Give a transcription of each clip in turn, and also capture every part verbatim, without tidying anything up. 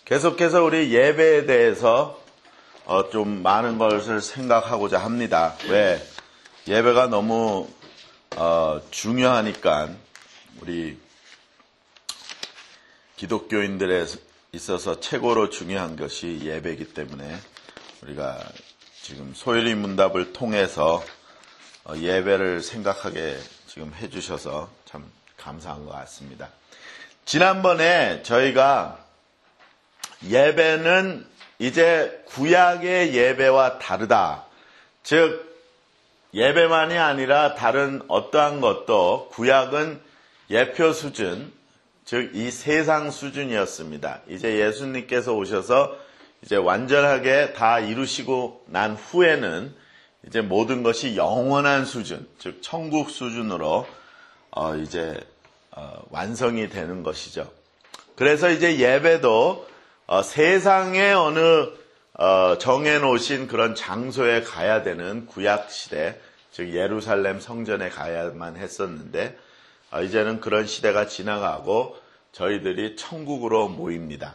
계속해서 우리 예배에 대해서 어, 좀 많은 것을 생각하고자 합니다. 왜? 예배가 너무 어, 중요하니까 우리 기독교인들에 있어서 최고로 중요한 것이 예배이기 때문에 우리가 지금 소일이 문답을 통해서 어, 예배를 생각하게 지금 해주셔서 참 감사한 것 같습니다. 지난번에 저희가 예배는 이제 구약의 예배와 다르다. 즉 예배만이 아니라 다른 어떠한 것도 구약은 예표 수준, 즉 이 세상 수준이었습니다. 이제 예수님께서 오셔서 이제 완전하게 다 이루시고 난 후에는 이제 모든 것이 영원한 수준, 즉 천국 수준으로 어 이제 어 완성이 되는 것이죠. 그래서 이제 예배도 어, 세상의 어느 어, 정해놓으신 그런 장소에 가야 되는 구약시대, 즉 예루살렘 성전에 가야만 했었는데 어, 이제는 그런 시대가 지나가고 저희들이 천국으로 모입니다.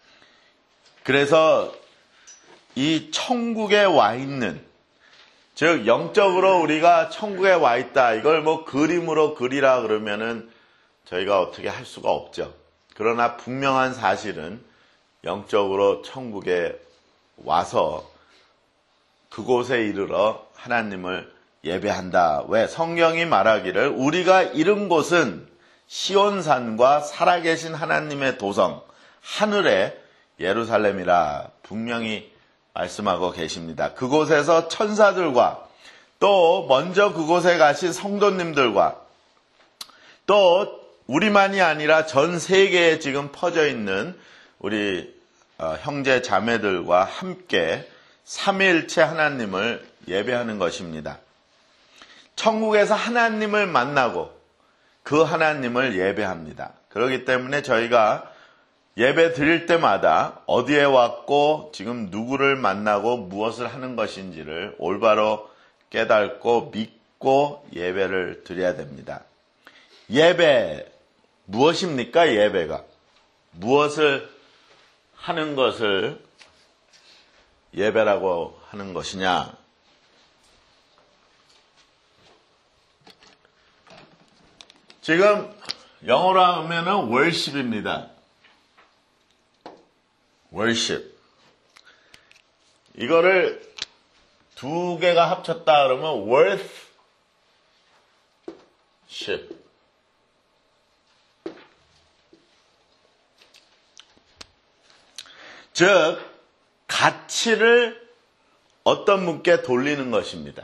그래서 이 천국에 와 있는, 즉 영적으로 우리가 천국에 와 있다, 이걸 뭐 그림으로 그리라 그러면은 저희가 어떻게 할 수가 없죠. 그러나 분명한 사실은 영적으로 천국에 와서 그곳에 이르러 하나님을 예배한다. 왜? 성경이 말하기를 우리가 이른 곳은 시온산과 살아계신 하나님의 도성 하늘의 예루살렘이라 분명히 말씀하고 계십니다. 그곳에서 천사들과 또 먼저 그곳에 가신 성도님들과 또 우리만이 아니라 전 세계에 지금 퍼져 있는 우리 어, 형제 자매들과 함께 삼위일체 하나님을 예배하는 것입니다. 천국에서 하나님을 만나고 그 하나님을 예배합니다. 그렇기 때문에 저희가 예배 드릴 때마다 어디에 왔고 지금 누구를 만나고 무엇을 하는 것인지를 올바로 깨닫고 믿고 예배를 드려야 됩니다. 예배 무엇입니까? 예배가 무엇을 하는 것을 예배라고 하는 것이냐? 지금 영어로 하면은 worship입니다. worship. 이거를 두 개가 합쳤다 그러면 worship. 즉 가치를 어떤 분께 돌리는 것입니다.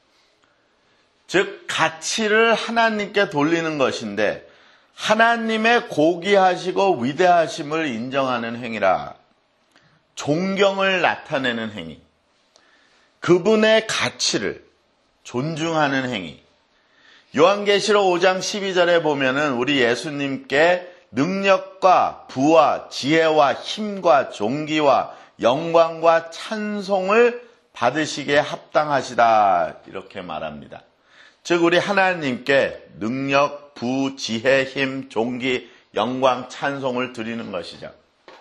즉 가치를 하나님께 돌리는 것인데 하나님의 고귀하시고 위대하심을 인정하는 행위라. 존경을 나타내는 행위. 그분의 가치를 존중하는 행위. 요한계시록 오 장 십이 절에 보면은 우리 예수님께 능력과 부와 지혜와 힘과 존귀와 영광과 찬송을 받으시기에 합당하시다 이렇게 말합니다. 즉 우리 하나님께 능력, 부, 지혜, 힘, 존귀, 영광, 찬송을 드리는 것이죠.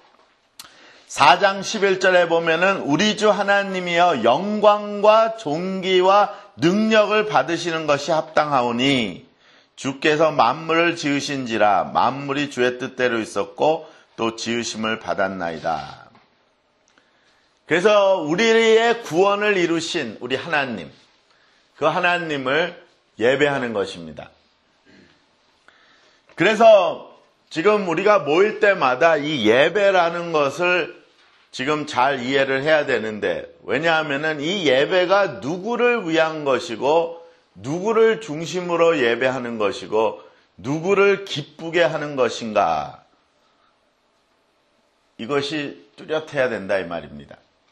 사 장 십일 절에 보면은 우리 주 하나님이여 영광과 존귀와 능력을 받으시는 것이 합당하오니 주께서 만물을 지으신지라 만물이 주의 뜻대로 있었고 또 지으심을 받았나이다. 그래서 우리의 구원을 이루신 우리 하나님, 그 하나님을 예배하는 것입니다. 그래서 지금 우리가 모일 때마다 이 예배라는 것을 지금 잘 이해를 해야 되는데, 왜냐하면은 이 예배가 누구를 위한 것이고 누구를 중심으로 예배하는 것이고 누구를 기쁘게 하는 것인가, 이것이 뚜렷해야 된다 이 말입니다.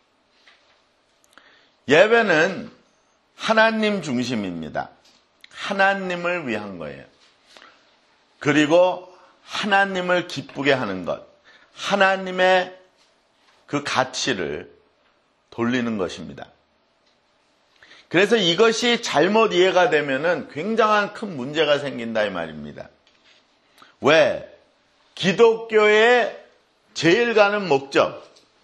예배는 하나님 중심입니다. 하나님을 위한 거예요. 그리고 하나님을 기쁘게 하는 것, 하나님의 그 가치를 돌리는 것입니다. 그래서 이것이 잘못 이해가 되면은 굉장한 큰 문제가 생긴다 이 말입니다. 왜? 기독교의 제일 가는 목적,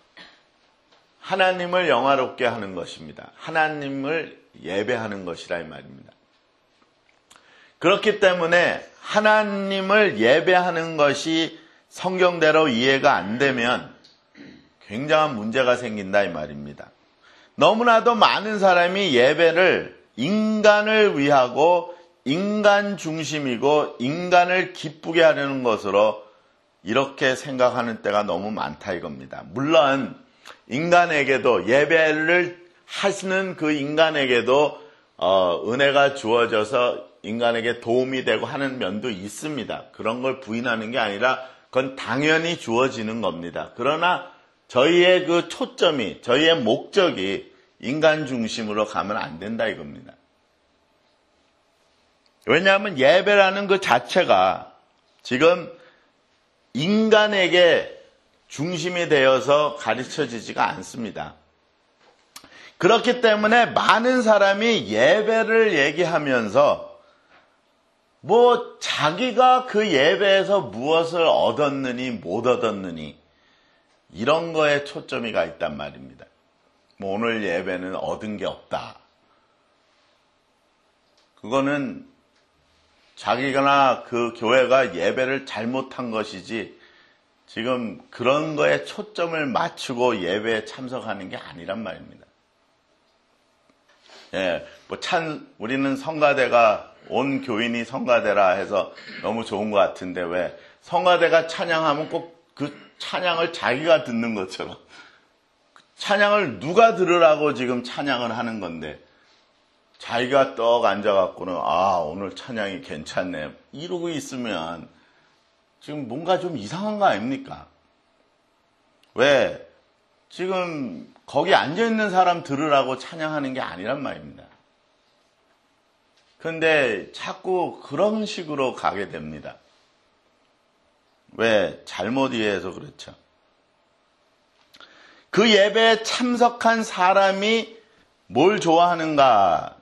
하나님을 영화롭게 하는 것입니다. 하나님을 예배하는 것이라 이 말입니다. 그렇기 때문에 하나님을 예배하는 것이 성경대로 이해가 안 되면 굉장한 문제가 생긴다 이 말입니다. 너무나도 많은 사람이 예배를 인간을 위하고 인간 중심이고 인간을 기쁘게 하려는 것으로 이렇게 생각하는 때가 너무 많다 이겁니다. 물론 인간에게도 예배를 하시는 그 인간에게도 어, 은혜가 주어져서 인간에게 도움이 되고 하는 면도 있습니다. 그런 걸 부인하는 게 아니라 그건 당연히 주어지는 겁니다. 그러나 저희의 그 초점이, 저희의 목적이 인간 중심으로 가면 안 된다 이겁니다. 왜냐하면 예배라는 그 자체가 지금 인간에게 중심이 되어서 가르쳐지지가 않습니다. 그렇기 때문에 많은 사람이 예배를 얘기하면서 뭐 자기가 그 예배에서 무엇을 얻었느니 못 얻었느니 이런 거에 초점이 가 있단 말입니다. 뭐 오늘 예배는 얻은 게 없다. 그거는 자기나 그 교회가 예배를 잘못한 것이지 지금 그런 거에 초점을 맞추고 예배에 참석하는 게 아니란 말입니다. 예, 뭐 찬, 우리는 성가대가 온 교인이 성가대라 해서 너무 좋은 것 같은데 왜 성가대가 찬양하면 꼭 그 찬양을 자기가 듣는 것처럼 찬양을 누가 들으라고 지금 찬양을 하는 건데 자기가 떡 앉아갖고는 아 오늘 찬양이 괜찮네 이러고 있으면 지금 뭔가 좀 이상한 거 아닙니까? 왜 지금 거기 앉아있는 사람 들으라고 찬양하는 게 아니란 말입니다. 그런데 자꾸 그런 식으로 가게 됩니다. 왜? 잘못 이해해서 그렇죠. 그 예배에 참석한 사람이 뭘 좋아하는가?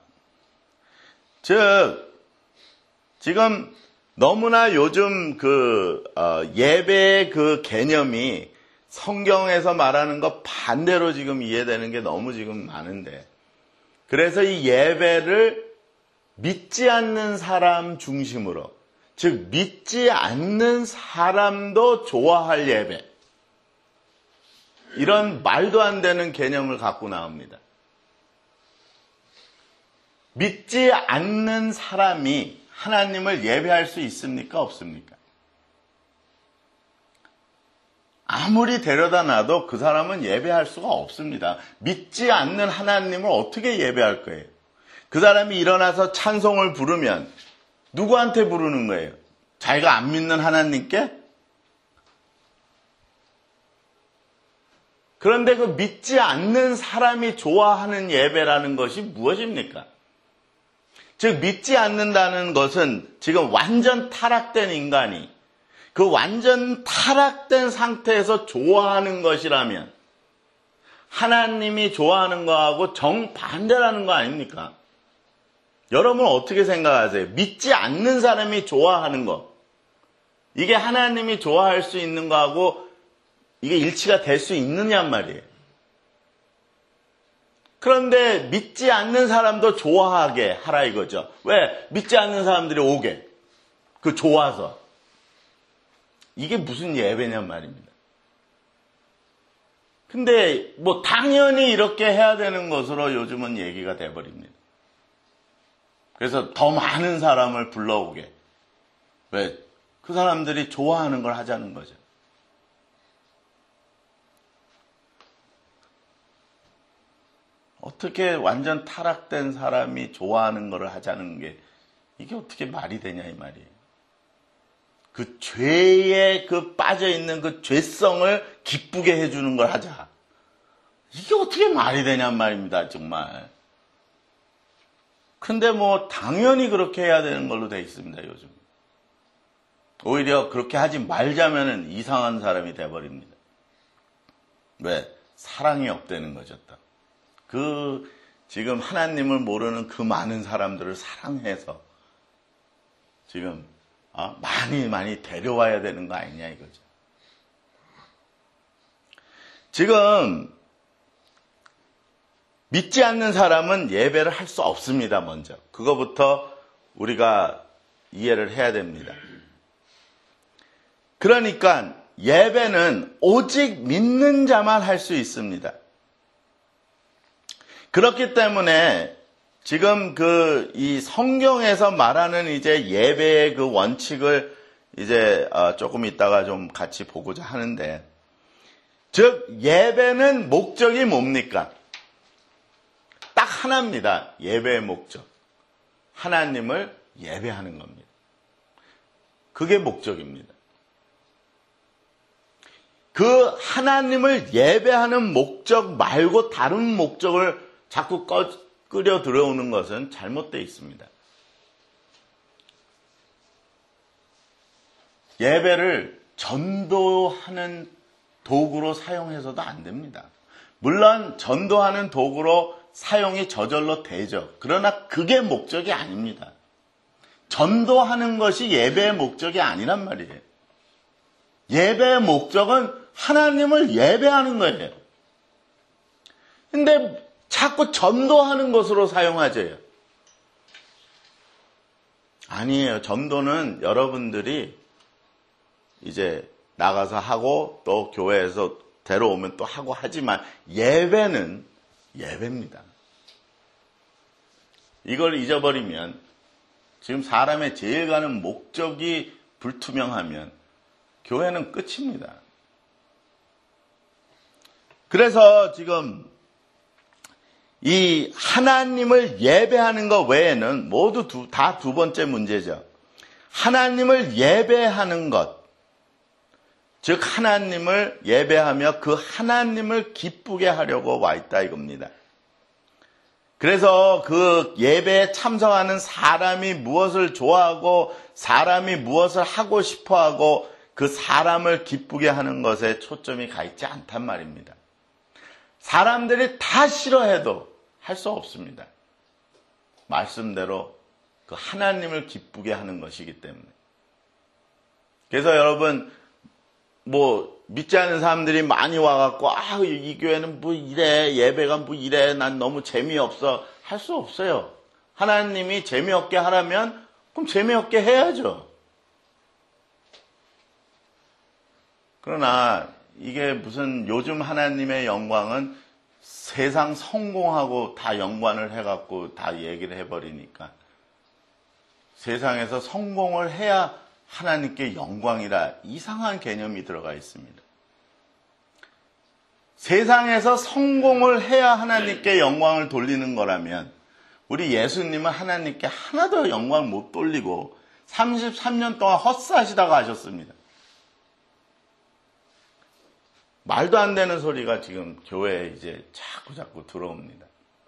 즉, 지금 너무나 요즘 그 어, 예배의 그 개념이 성경에서 말하는 것 반대로 지금 이해되는 게 너무 지금 많은데, 그래서 이 예배를 믿지 않는 사람 중심으로, 즉 믿지 않는 사람도 좋아할 예배, 이런 말도 안 되는 개념을 갖고 나옵니다. 믿지 않는 사람이 하나님을 예배할 수 있습니까? 없습니까? 아무리 데려다 놔도 그 사람은 예배할 수가 없습니다. 믿지 않는 하나님을 어떻게 예배할 거예요? 그 사람이 일어나서 찬송을 부르면 누구한테 부르는 거예요? 자기가 안 믿는 하나님께? 그런데 그 믿지 않는 사람이 좋아하는 예배라는 것이 무엇입니까? 즉 믿지 않는다는 것은 지금 완전 타락된 인간이 그 완전 타락된 상태에서 좋아하는 것이라면 하나님이 좋아하는 거하고 정반대라는 거 아닙니까? 여러분 어떻게 생각하세요? 믿지 않는 사람이 좋아하는 거, 이게 하나님이 좋아할 수 있는 거하고 이게 일치가 될 수 있느냐 말이에요. 그런데 믿지 않는 사람도 좋아하게 하라 이거죠. 왜? 믿지 않는 사람들이 오게. 그 좋아서. 이게 무슨 예배냔 말입니다. 근데 뭐 당연히 이렇게 해야 되는 것으로 요즘은 얘기가 돼버립니다. 그래서 더 많은 사람을 불러오게. 왜? 그 사람들이 좋아하는 걸 하자는 거죠. 어떻게 완전 타락된 사람이 좋아하는 걸 하자는 게 이게 어떻게 말이 되냐 이 말이에요. 그 죄에 그 빠져있는 그 죄성을 기쁘게 해주는 걸 하자. 이게 어떻게 말이 되냔 말입니다, 정말. 근데 뭐 당연히 그렇게 해야 되는 걸로 돼 있습니다, 요즘. 오히려 그렇게 하지 말자면은 이상한 사람이 돼버립니다. 왜? 사랑이 없다는 거죠, 또. 그 지금 하나님을 모르는 그 많은 사람들을 사랑해서 지금 어? 많이 많이 데려와야 되는 거 아니냐 이거죠. 지금 믿지 않는 사람은 예배를 할 수 없습니다. 먼저 그거부터 우리가 이해를 해야 됩니다. 그러니까 예배는 오직 믿는 자만 할 수 있습니다. 그렇기 때문에 지금 그 이 성경에서 말하는 이제 예배의 그 원칙을 이제 조금 있다가 좀 같이 보고자 하는데, 즉 예배는 목적이 뭡니까? 딱 하나입니다. 예배의 목적. 하나님을 예배하는 겁니다. 그게 목적입니다. 그 하나님을 예배하는 목적 말고 다른 목적을 자꾸 꺼, 끓여 들어오는 것은 잘못되어 있습니다. 예배를 전도하는 도구로 사용해서도 안 됩니다. 물론 전도하는 도구로 사용이 저절로 되죠. 그러나 그게 목적이 아닙니다. 전도하는 것이 예배의 목적이 아니란 말이에요. 예배의 목적은 하나님을 예배하는 거예요. 근데 자꾸 전도하는 것으로 사용하죠. 아니에요. 전도는 여러분들이 이제 나가서 하고 또 교회에서 데려오면 또 하고 하지만 예배는 예배입니다. 이걸 잊어버리면 지금 사람의 제일 가는 목적이 불투명하면 교회는 끝입니다. 그래서 지금 이 하나님을 예배하는 것 외에는 모두 다 두 번째 문제죠. 하나님을 예배하는 것, 즉 하나님을 예배하며 그 하나님을 기쁘게 하려고 와 있다 이겁니다. 그래서 그 예배에 참석하는 사람이 무엇을 좋아하고 사람이 무엇을 하고 싶어하고 그 사람을 기쁘게 하는 것에 초점이 가 있지 않단 말입니다. 사람들이 다 싫어해도 할 수 없습니다. 말씀대로 그 하나님을 기쁘게 하는 것이기 때문에. 그래서 여러분 뭐 믿지 않는 사람들이 많이 와갖고 아, 이 교회는 뭐 이래, 예배가 뭐 이래, 난 너무 재미없어, 할 수 없어요. 하나님이 재미없게 하라면 그럼 재미없게 해야죠. 그러나 이게 무슨 요즘 하나님의 영광은 세상 성공하고 다 연관을 해갖고 다 얘기를 해버리니까 세상에서 성공을 해야 하나님께 영광이라 이상한 개념이 들어가 있습니다. 세상에서 성공을 해야 하나님께 영광을 돌리는 거라면 우리 예수님은 하나님께 하나도 영광을 못 돌리고 삼십삼 년 동안 헛사시다가 하셨습니다. 말도 안 되는 소리가 지금 교회에 이제 자꾸 자꾸 들어옵니다.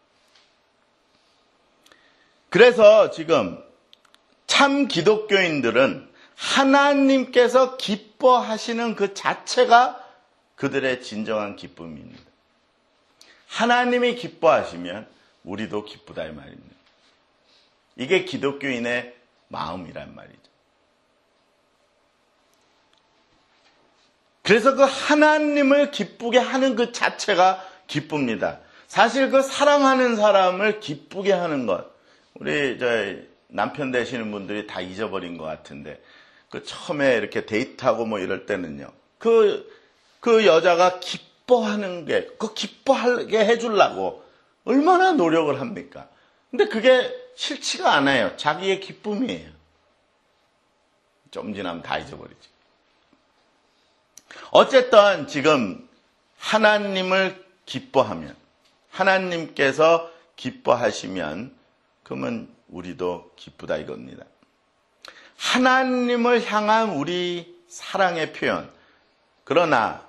그래서 지금 참 기독교인들은 하나님께서 기뻐하시는 그 자체가 그들의 진정한 기쁨입니다. 하나님이 기뻐하시면 우리도 기쁘다 이 말입니다. 이게 기독교인의 마음이란 말이죠. 그래서 그 하나님을 기쁘게 하는 그 자체가 기쁩니다. 사실 그 사랑하는 사람을 기쁘게 하는 것, 우리 저 남편 되시는 분들이 다 잊어버린 것 같은데, 그 처음에 이렇게 데이트하고 뭐 이럴 때는요, 그, 그 여자가 기뻐하는 게, 그 기뻐하게 해주려고 얼마나 노력을 합니까? 근데 그게 싫지가 않아요. 자기의 기쁨이에요. 좀 지나면 다 잊어버리죠. 어쨌든 지금 하나님을 기뻐하면, 하나님께서 기뻐하시면 그러면 우리도 기쁘다 이겁니다. 하나님을 향한 우리 사랑의 표현. 그러나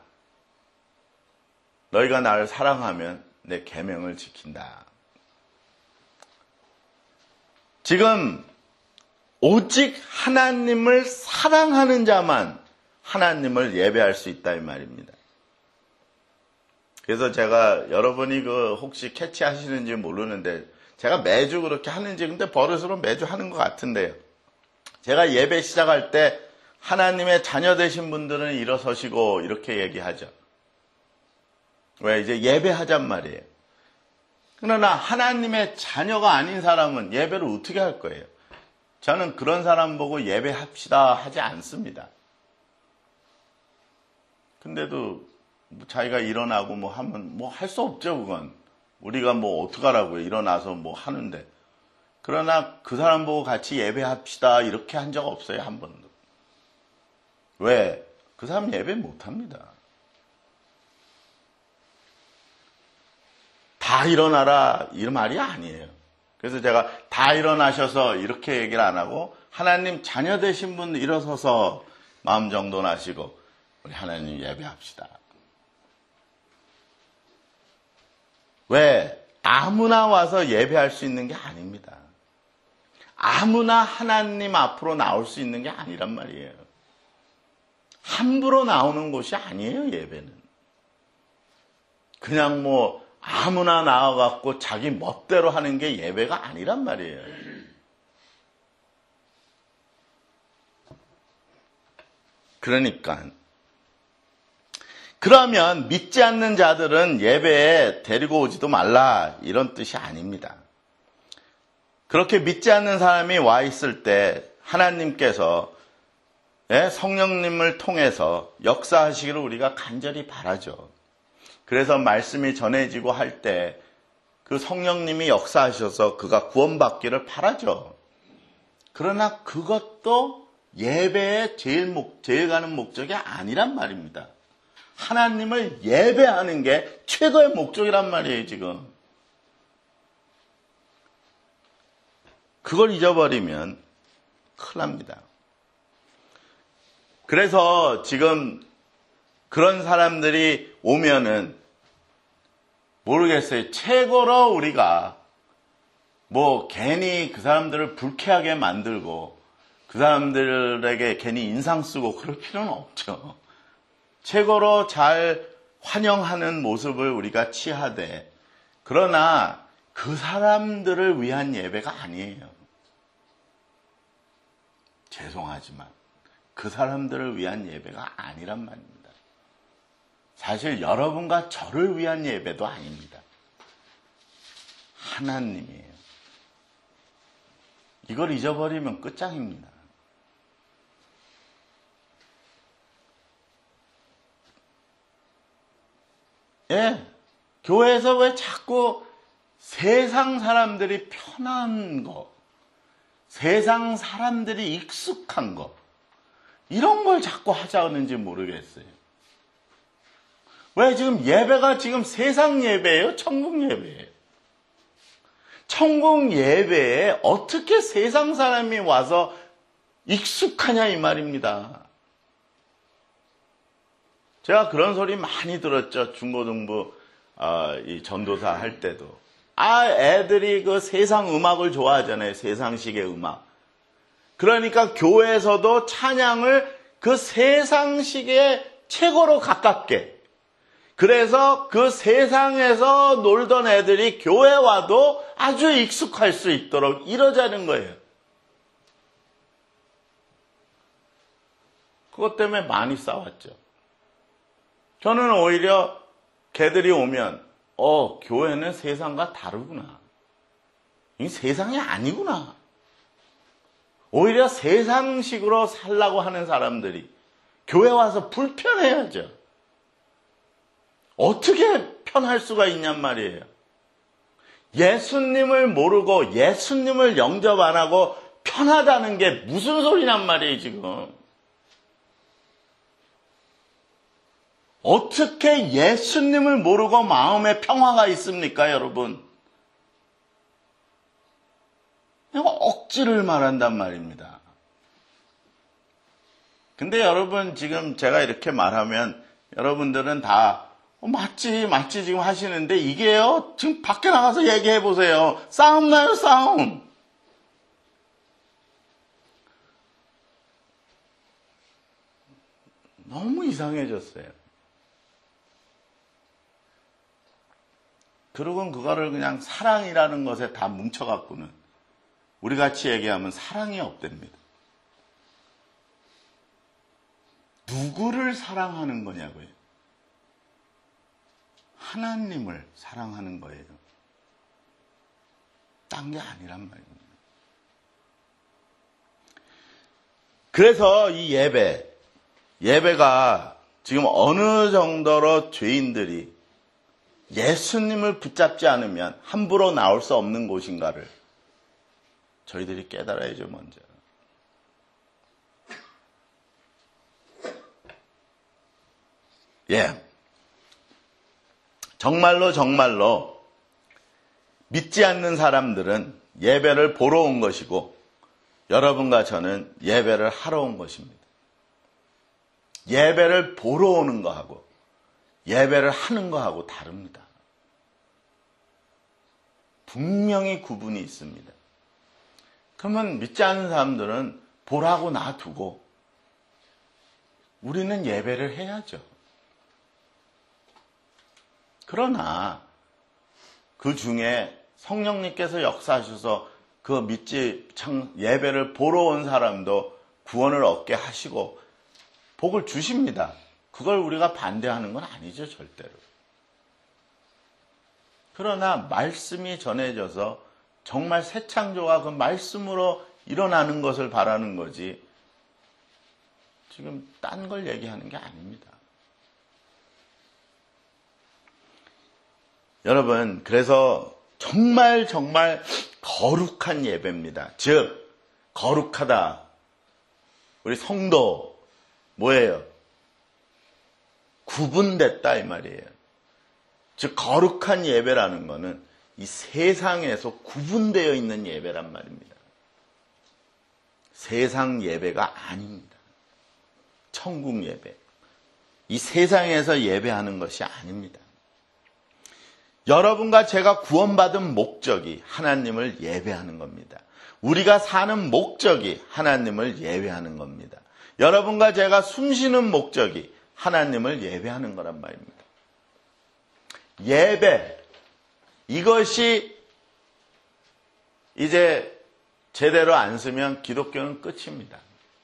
너희가 나를 사랑하면 내 계명을 지킨다. 지금 오직 하나님을 사랑하는 자만 하나님을 예배할 수 있다 이 말입니다. 그래서 제가 여러분이 그 혹시 캐치하시는지 모르는데 제가 매주 그렇게 하는지 근데 버릇으로 매주 하는 것 같은데요. 제가 예배 시작할 때 하나님의 자녀 되신 분들은 일어서시고 이렇게 얘기하죠. 왜 이제 예배하잔 말이에요. 그러나 하나님의 자녀가 아닌 사람은 예배를 어떻게 할 거예요? 저는 그런 사람 보고 예배합시다 하지 않습니다. 근데도 자기가 일어나고 뭐 하면 뭐 할 수 없죠, 그건. 우리가 뭐 어떡하라고요. 일어나서 뭐 하는데. 그러나 그 사람 보고 같이 예배합시다 이렇게 한 적 없어요, 한 번도. 왜? 그 사람 예배 못합니다. 다 일어나라 이 말이 아니에요. 그래서 제가 다 일어나셔서 이렇게 얘기를 안 하고 하나님 자녀 되신 분 일어서서 마음 정돈하시고 우리 하나님 예배합시다. 왜? 아무나 와서 예배할 수 있는 게 아닙니다. 아무나 하나님 앞으로 나올 수 있는 게 아니란 말이에요. 함부로 나오는 곳이 아니에요, 예배는. 그냥 뭐 아무나 나와갖고 자기 멋대로 하는 게 예배가 아니란 말이에요. 그러니까 그러면 믿지 않는 자들은 예배에 데리고 오지도 말라 이런 뜻이 아닙니다. 그렇게 믿지 않는 사람이 와 있을 때 하나님께서 성령님을 통해서 역사하시기를 우리가 간절히 바라죠. 그래서 말씀이 전해지고 할 때 그 성령님이 역사하셔서 그가 구원받기를 바라죠. 그러나 그것도 예배의 제일 목, 제일 가는 목적이 아니란 말입니다. 하나님을 예배하는 게 최고의 목적이란 말이에요, 지금. 그걸 잊어버리면 큰일 납니다. 그래서 지금 그런 사람들이 오면은 모르겠어요. 최고로 우리가 뭐 괜히 그 사람들을 불쾌하게 만들고 그 사람들에게 괜히 인상 쓰고 그럴 필요는 없죠. 최고로 잘 환영하는 모습을 우리가 취하되 그러나 그 사람들을 위한 예배가 아니에요. 죄송하지만 그 사람들을 위한 예배가 아니란 말입니다. 사실 여러분과 저를 위한 예배도 아닙니다. 하나님이에요. 이걸 잊어버리면 끝장입니다. 예, 교회에서 왜 자꾸 세상 사람들이 편한 거, 세상 사람들이 익숙한 거, 이런 걸 자꾸 하자는지 모르겠어요. 왜 지금 예배가 지금 세상 예배예요? 천국 예배예요? 천국 예배에 어떻게 세상 사람이 와서 익숙하냐 이 말입니다. 제가 그런 소리 많이 들었죠. 중고등부 어, 이 전도사 할 때도. 아, 애들이 그 세상 음악을 좋아하잖아요. 세상식의 음악. 그러니까 교회에서도 찬양을 그 세상식의 최고로 가깝게. 그래서 그 세상에서 놀던 애들이 교회 와도 아주 익숙할 수 있도록 이러자는 거예요. 그것 때문에 많이 싸웠죠. 저는 오히려 걔들이 오면 어, 교회는 세상과 다르구나. 이 세상이 아니구나. 오히려 세상식으로 살라고 하는 사람들이 교회 와서 불편해야죠. 어떻게 편할 수가 있냔 말이에요. 예수님을 모르고 예수님을 영접 안 하고 편하다는 게 무슨 소리냔 말이에요, 지금. 어떻게 예수님을 모르고 마음에 평화가 있습니까, 여러분? 이거 억지를 말한단 말입니다. 근데 여러분, 지금 제가 이렇게 말하면 여러분들은 다 어, 맞지, 맞지 지금 하시는데 이게요, 지금 밖에 나가서 얘기해 보세요. 싸움 나요, 싸움. 너무 이상해졌어요. 그러고는 그거를 그냥 사랑이라는 것에 다 뭉쳐갖고는 우리 같이 얘기하면 사랑이 없답니다. 누구를 사랑하는 거냐고요. 하나님을 사랑하는 거예요. 딴 게 아니란 말입니다. 그래서 이 예배, 예배가 지금 어느 정도로 죄인들이 예수님을 붙잡지 않으면 함부로 나올 수 없는 곳인가를 저희들이 깨달아야죠, 먼저. 예. 정말로 정말로 믿지 않는 사람들은 예배를 보러 온 것이고 여러분과 저는 예배를 하러 온 것입니다. 예배를 보러 오는 거하고 예배를 하는 거하고 다릅니다. 분명히 구분이 있습니다. 그러면 믿지 않는 사람들은 보라고 놔두고 우리는 예배를 해야죠. 그러나 그 중에 성령님께서 역사하셔서 그 믿지 참 예배를 보러 온 사람도 구원을 얻게 하시고 복을 주십니다. 그걸 우리가 반대하는 건 아니죠, 절대로. 그러나 말씀이 전해져서 정말 새 창조가 그 말씀으로 일어나는 것을 바라는 거지 지금 딴 걸 얘기하는 게 아닙니다. 여러분, 그래서 정말 정말 거룩한 예배입니다. 즉 거룩하다. 우리 성도 뭐예요? 구분됐다 이 말이에요. 즉 거룩한 예배라는 것은 이 세상에서 구분되어 있는 예배란 말입니다. 세상 예배가 아닙니다. 천국 예배. 이 세상에서 예배하는 것이 아닙니다. 여러분과 제가 구원받은 목적이 하나님을 예배하는 겁니다. 우리가 사는 목적이 하나님을 예배하는 겁니다. 여러분과 제가 숨쉬는 목적이 하나님을 예배하는 거란 말입니다. 예배, 이것이 이제 제대로 안 쓰면 기독교는 끝입니다.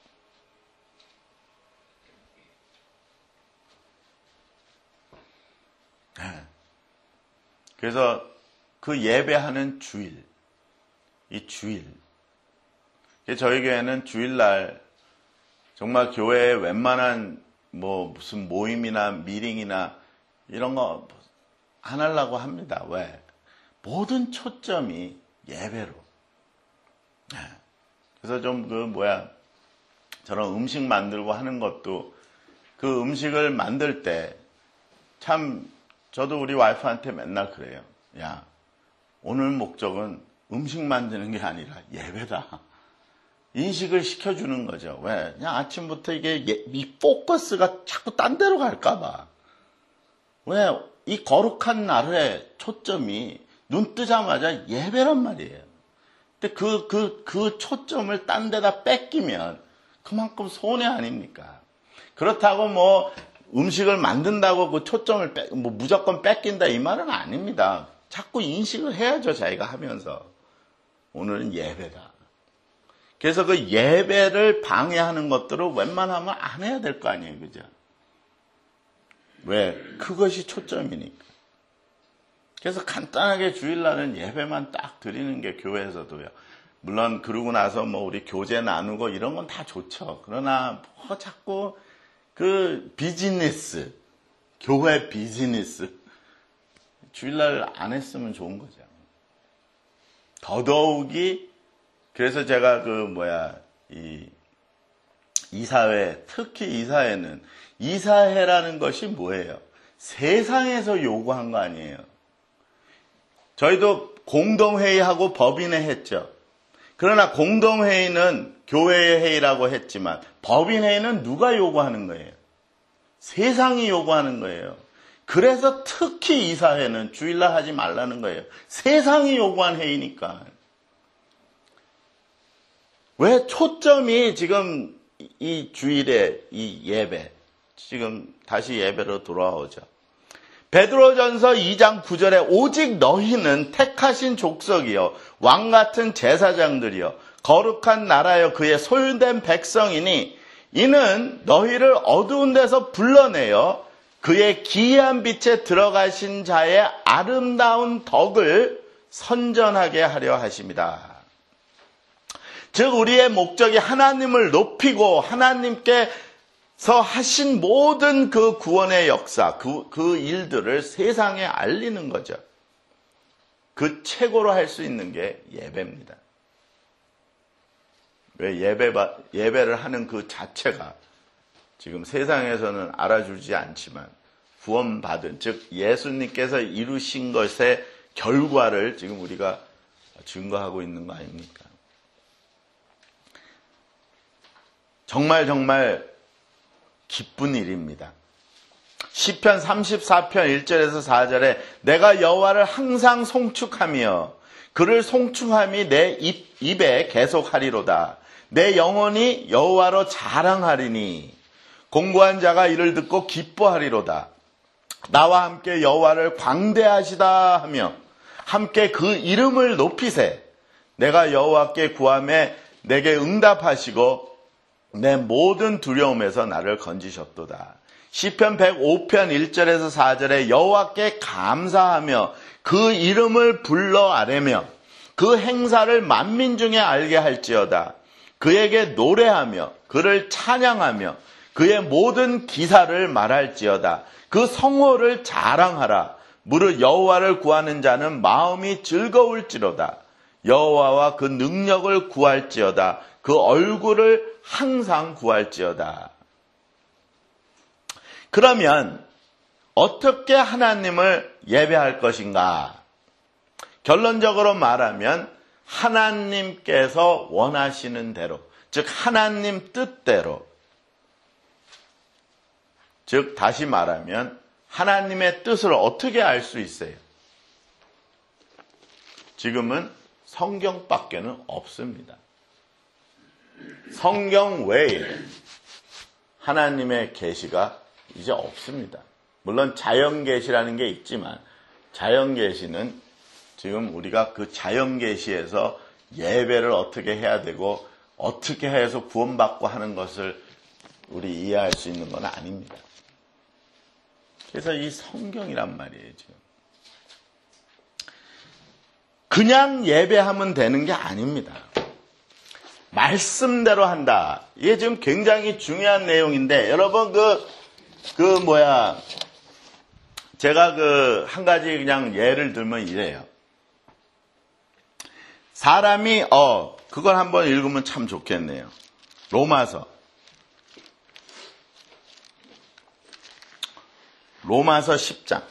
네. 그래서 그 예배하는 주일, 이 주일, 저희 교회는 주일날 정말 교회에 웬만한 뭐 무슨 모임이나 미팅이나 이런 거 안 하려고 합니다. 왜? 모든 초점이 예배로. 그래서 좀 그 뭐야 저런 음식 만들고 하는 것도 그 음식을 만들 때 참 저도 우리 와이프한테 맨날 그래요. 야, 오늘 목적은 음식 만드는 게 아니라 예배다. 인식을 시켜주는 거죠. 왜? 그냥 아침부터 이게 예, 이 포커스가 자꾸 딴 데로 갈까 봐. 왜? 이 거룩한 날의 초점이 눈 뜨자마자 예배란 말이에요. 근데 그, 그, 그 초점을 딴 데다 뺏기면 그만큼 손해 아닙니까? 그렇다고 뭐 음식을 만든다고 그 초점을 뺏, 뭐 무조건 뺏긴다 이 말은 아닙니다. 자꾸 인식을 해야죠, 자기가 하면서. 오늘은 예배다. 그래서 그 예배를 방해하는 것들을 웬만하면 안 해야 될 거 아니에요, 그죠? 왜? 그것이 초점이니까. 그래서 간단하게 주일날은 예배만 딱 드리는 게 교회에서도요. 물론 그러고 나서 뭐 우리 교제 나누고 이런 건 다 좋죠. 그러나 뭐 자꾸 그 비즈니스, 교회 비즈니스 주일날 안 했으면 좋은 거죠. 더더욱이 그래서 제가 그 뭐야 이 이사회, 특히 이사회는 이사회라는 것이 뭐예요? 세상에서 요구한 거 아니에요. 저희도 공동회의하고 법인회 했죠. 그러나 공동회의는 교회의 회의라고 했지만 법인회의는 누가 요구하는 거예요? 세상이 요구하는 거예요. 그래서 특히 이사회는 주일날 하지 말라는 거예요. 세상이 요구한 회의니까. 왜 초점이 지금 이 주일에 이 예배, 지금 다시 예배로 돌아오죠. 베드로전서 이 장 구 절에 오직 너희는 택하신 족속이요 왕같은 제사장들이요 거룩한 나라여 그의 소유된 백성이니 이는 너희를 어두운 데서 불러내어 그의 기이한 빛에 들어가신 자의 아름다운 덕을 선전하게 하려 하십니다. 즉 우리의 목적이 하나님을 높이고 하나님께서 하신 모든 그 구원의 역사, 그, 그 일들을 세상에 알리는 거죠. 그 최고로 할 수 있는 게 예배입니다. 왜 예배, 예배를 하는 그 자체가 지금 세상에서는 알아주지 않지만 구원받은, 즉 예수님께서 이루신 것의 결과를 지금 우리가 증거하고 있는 거 아닙니까? 정말 정말 기쁜 일입니다. 시편 삼십사 편 일 절에서 사 절에 내가 여호와를 항상 송축하며 그를 송축함이 내 입, 입에 계속하리로다. 내 영혼이 여호와로 자랑하리니 공고한 자가 이를 듣고 기뻐하리로다. 나와 함께 여호와를 광대하시다 하며 함께 그 이름을 높이세. 내가 여호와께 구하매 내게 응답하시고 내 모든 두려움에서 나를 건지셨도다. 시편 백오 편 일 절에서 사 절에 여호와께 감사하며 그 이름을 불러 아뢰며 그 행사를 만민 중에 알게 할지어다. 그에게 노래하며 그를 찬양하며 그의 모든 기사를 말할지어다. 그 성호를 자랑하라. 무릇 여호와를 구하는 자는 마음이 즐거울지로다. 여호와와 그 능력을 구할지어다. 그 얼굴을 항상 구할지어다. 그러면 어떻게 하나님을 예배할 것인가? 결론적으로 말하면 하나님께서 원하시는 대로, 즉 하나님 뜻대로, 즉 다시 말하면 하나님의 뜻을 어떻게 알 수 있어요? 지금은 성경밖에는 없습니다. 성경 외에 하나님의 계시가 이제 없습니다. 물론 자연 계시라는 게 있지만 자연 계시는 지금 우리가 그 자연 계시에서 예배를 어떻게 해야 되고 어떻게 해서 구원받고 하는 것을 우리 이해할 수 있는 건 아닙니다. 그래서 이 성경이란 말이에요, 지금. 그냥 예배하면 되는 게 아닙니다. 말씀대로 한다. 이게 지금 굉장히 중요한 내용인데, 여러분, 그, 그, 뭐야, 제가 그, 한 가지 그냥 예를 들면 이래요. 사람이, 어, 그걸 한번 읽으면 참 좋겠네요. 로마서. 로마서 십 장.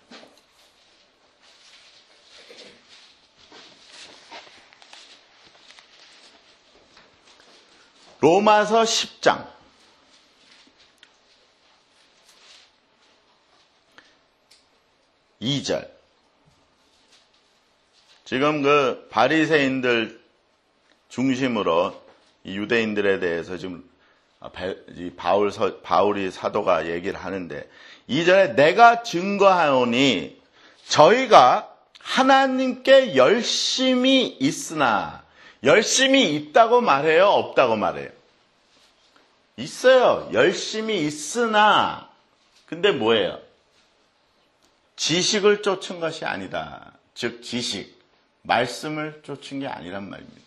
로마서 십 장. 이 절. 지금 그 바리새인들 중심으로 이 유대인들에 대해서 지금 바울, 바울이 사도가 얘기를 하는데, 이 절에 내가 증거하오니 저희가 하나님께 열심히 있으나, 열심히 있다고 말해요? 없다고 말해요? 있어요. 열심히 있으나, 근데 뭐예요? 지식을 쫓은 것이 아니다. 즉 지식, 말씀을 쫓은 게 아니란 말입니다.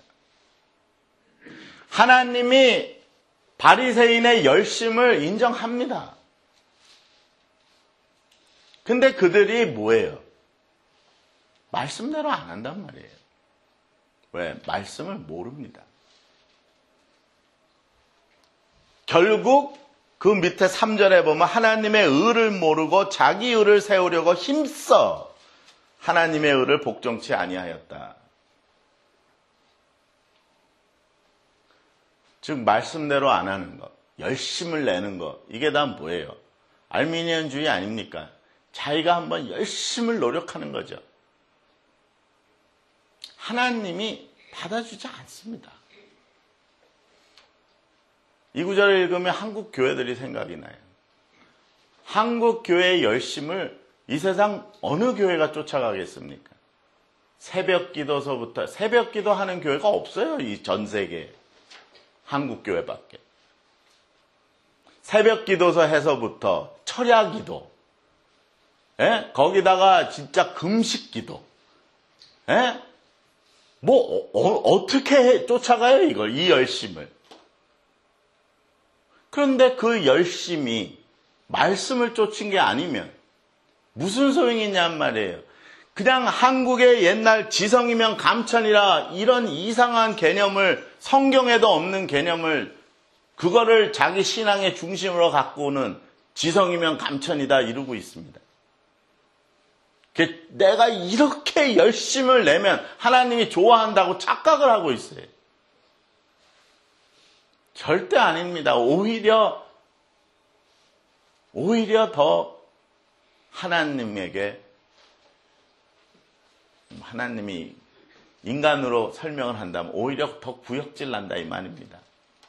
하나님이 바리새인의 열심을 인정합니다. 근데 그들이 뭐예요? 말씀대로 안 한단 말이에요. 왜? 말씀을 모릅니다. 결국 그 밑에 삼 절에 보면 하나님의 의를 모르고 자기 의를 세우려고 힘써 하나님의 의를 복종치 아니하였다. 즉 말씀대로 안 하는 것, 열심을 내는 것, 이게 다 뭐예요? 알미니언주의 아닙니까? 자기가 한번 열심을 노력하는 거죠. 하나님이 받아주지 않습니다. 이 구절을 읽으면 한국 교회들이 생각이 나요. 한국 교회의 열심을 이 세상 어느 교회가 쫓아가겠습니까? 새벽 기도서부터, 새벽 기도하는 교회가 없어요. 이 전 세계에. 한국 교회밖에. 새벽 기도서 해서부터 철야 기도, 예? 거기다가 진짜 금식기도. 예? 뭐 어, 어떻게 쫓아가요 이걸, 이 열심을. 그런데 그 열심이 말씀을 쫓은 게 아니면 무슨 소용이 있냔 말이에요. 그냥 한국의 옛날 지성이면 감천이라 이런 이상한 개념을, 성경에도 없는 개념을, 그거를 자기 신앙의 중심으로 갖고는 지성이면 감천이다 이러고 있습니다. 내가 이렇게 열심을 내면 하나님이 좋아한다고 착각을 하고 있어요. 절대 아닙니다. 오히려 오히려 더 하나님에게, 하나님이 인간으로 설명을 한다면 오히려 더 구역질 난다 이 말입니다.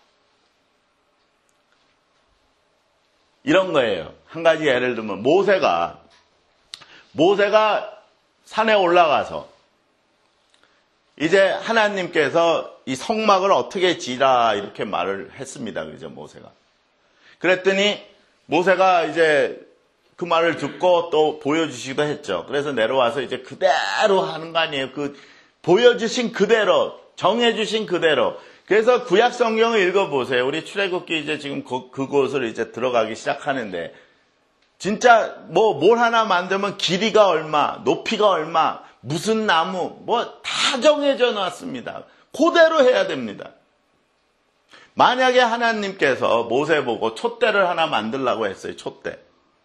이런 거예요. 한 가지 예를 들면 모세가 모세가 산에 올라가서 이제 하나님께서 이 성막을 어떻게 지라 이렇게 말을 했습니다. 그죠, 모세가. 그랬더니 모세가 이제 그 말을 듣고 또 보여주시기도 했죠. 그래서 내려와서 이제 그대로 하는 거 아니에요. 그 보여주신 그대로, 정해주신 그대로. 그래서 구약 성경을 읽어보세요. 우리 출애굽기 이제 지금 그, 그곳을 이제 들어가기 시작하는데, 진짜 뭐 뭘 하나 만들면 길이가 얼마, 높이가 얼마, 무슨 나무, 뭐 다 정해져 놨습니다. 그대로 해야 됩니다. 만약에 하나님께서 모세 보고 촛대를 하나 만들라고 했어요. 촛대.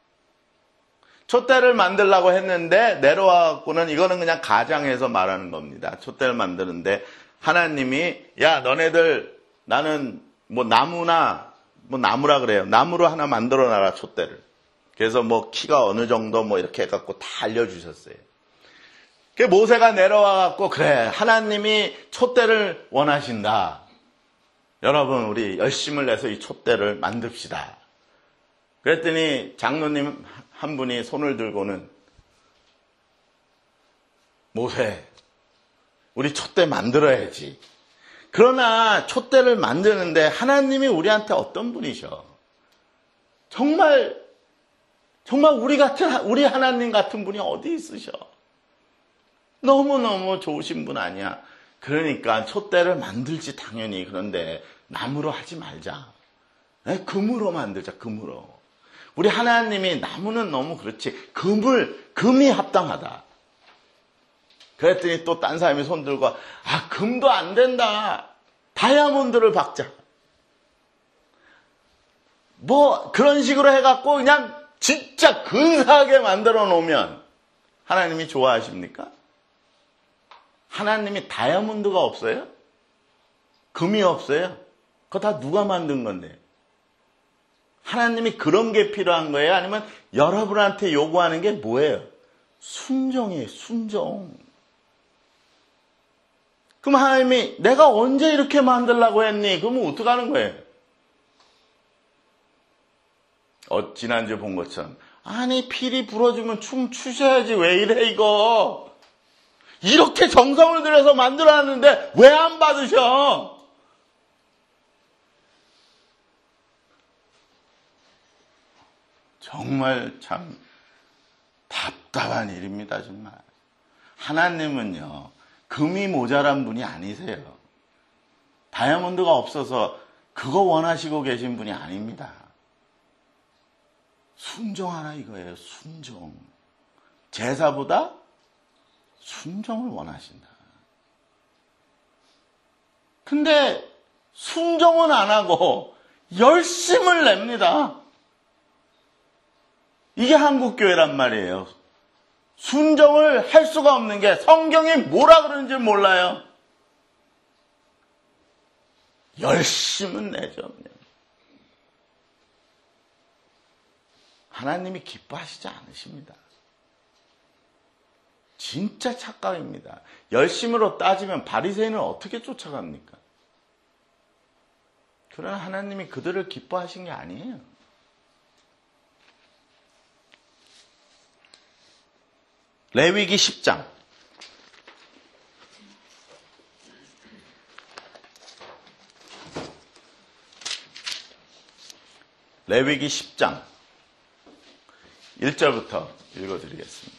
촛대를 만들라고 했는데 내려와갖고는, 이거는 그냥 가장해서 말하는 겁니다. 촛대를 만드는데 하나님이, 야 너네들 나는 뭐 나무나, 뭐 나무라 그래요. 나무로 하나 만들어 놔라 촛대를. 그래서 뭐 키가 어느 정도 뭐 이렇게 해갖고 다 알려주셨어요. 그 모세가 내려와갖고, 그래 하나님이 촛대를 원하신다. 여러분 우리 열심을 내서 이 촛대를 만듭시다. 그랬더니 장로님 한 분이 손을 들고는, 모세 우리 촛대 만들어야지. 그러나 촛대를 만드는데 하나님이 우리한테 어떤 분이셔? 정말 정말 우리 같은, 우리 하나님 같은 분이 어디 있으셔? 너무너무 좋으신 분 아니야. 그러니까 촛대를 만들지 당연히. 그런데 나무로 하지 말자. 네? 금으로 만들자. 금으로. 우리 하나님이 나무는 너무 그렇지. 금을, 금이 합당하다. 그랬더니 또 딴 사람이 손 들고, 아 금도 안 된다. 다이아몬드를 박자. 뭐 그런 식으로 해갖고 그냥 진짜 근사하게 만들어 놓으면 하나님이 좋아하십니까? 하나님이 다이아몬드가 없어요? 금이 없어요? 그거 다 누가 만든 건데? 하나님이 그런 게 필요한 거예요? 아니면 여러분한테 요구하는 게 뭐예요? 순종이에요. 순종. 그럼 하나님이 내가 언제 이렇게 만들려고 했니? 그러면 어떡하는 거예요? 어, 지난주에 본 것처럼, 아니 피리 불어주면 춤 추셔야지 왜 이래 이거. 이렇게 정성을 들여서 만들어놨는데 왜 안 받으셔? 정말 참 답답한 일입니다. 정말. 하나님은요 금이 모자란 분이 아니세요. 다이아몬드가 없어서 그거 원하시고 계신 분이 아닙니다. 순종하라 이거예요. 순종. 제사보다 순종을 원하신다. 근데 순종은 안 하고 열심을 냅니다. 이게 한국교회란 말이에요. 순종을 할 수가 없는 게, 성경이 뭐라 그러는지 몰라요. 열심은 내죠. 그냥. 하나님이 기뻐하시지 않으십니다. 진짜 착각입니다. 열심으로 따지면 바리새인을 어떻게 쫓아갑니까? 그러나 하나님이 그들을 기뻐하신 게 아니에요. 레위기 십 장. 레위기 십 장. 일 절부터 읽어드리겠습니다.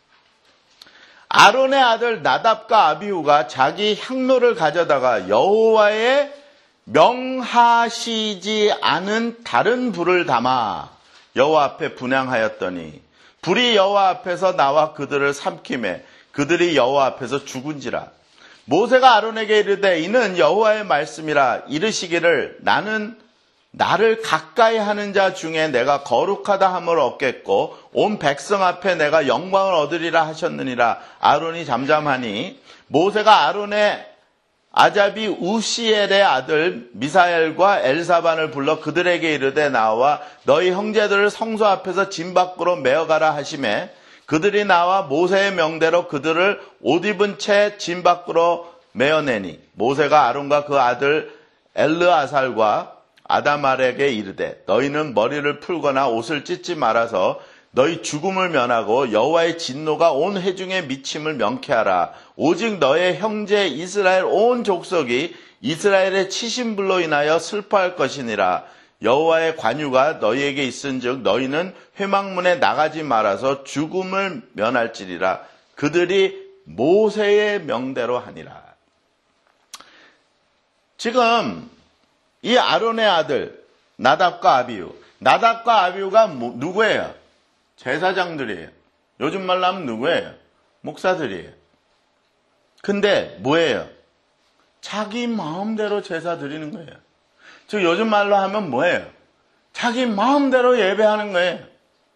아론의 아들 나답과 아비후가 자기 향로를 가져다가 여호와의 명하시지 않은 다른 불을 담아 여호와 앞에 분향하였더니 불이 여호와 앞에서 나와 그들을 삼키매 그들이 여호와 앞에서 죽은지라. 모세가 아론에게 이르되 이는 여호와의 말씀이라. 이르시기를 나는 나를 가까이 하는 자 중에 내가 거룩하다 함을 얻겠고 온 백성 앞에 내가 영광을 얻으리라 하셨느니라. 아론이 잠잠하니 모세가 아론의 아잡이 우시엘의 아들 미사엘과 엘사반을 불러 그들에게 이르되 나와 너희 형제들을 성소 앞에서 진 밖으로 메어가라 하시매 그들이 나와 모세의 명대로 그들을 옷 입은 채 진 밖으로 메어내니 모세가 아론과 그 아들 엘르아살과 아다말에게 이르되 너희는 머리를 풀거나 옷을 찢지 말아서 너희 죽음을 면하고 여호와의 진노가 온 회중에 미침을 명쾌하라. 오직 너의 형제 이스라엘 온 족속이 이스라엘의 치신불로 인하여 슬퍼할 것이니라. 여호와의 관유가 너희에게 있은즉 너희는 회막문에 나가지 말아서 죽음을 면할지리라. 그들이 모세의 명대로 하니라. 지금 이 아론의 아들 나답과 아비후, 나답과 아비후가 뭐, 누구예요? 제사장들이에요. 요즘 말로 하면 누구예요? 목사들이에요. 근데 뭐예요? 자기 마음대로 제사 드리는 거예요. 즉 요즘 말로 하면 뭐예요? 자기 마음대로 예배하는 거예요.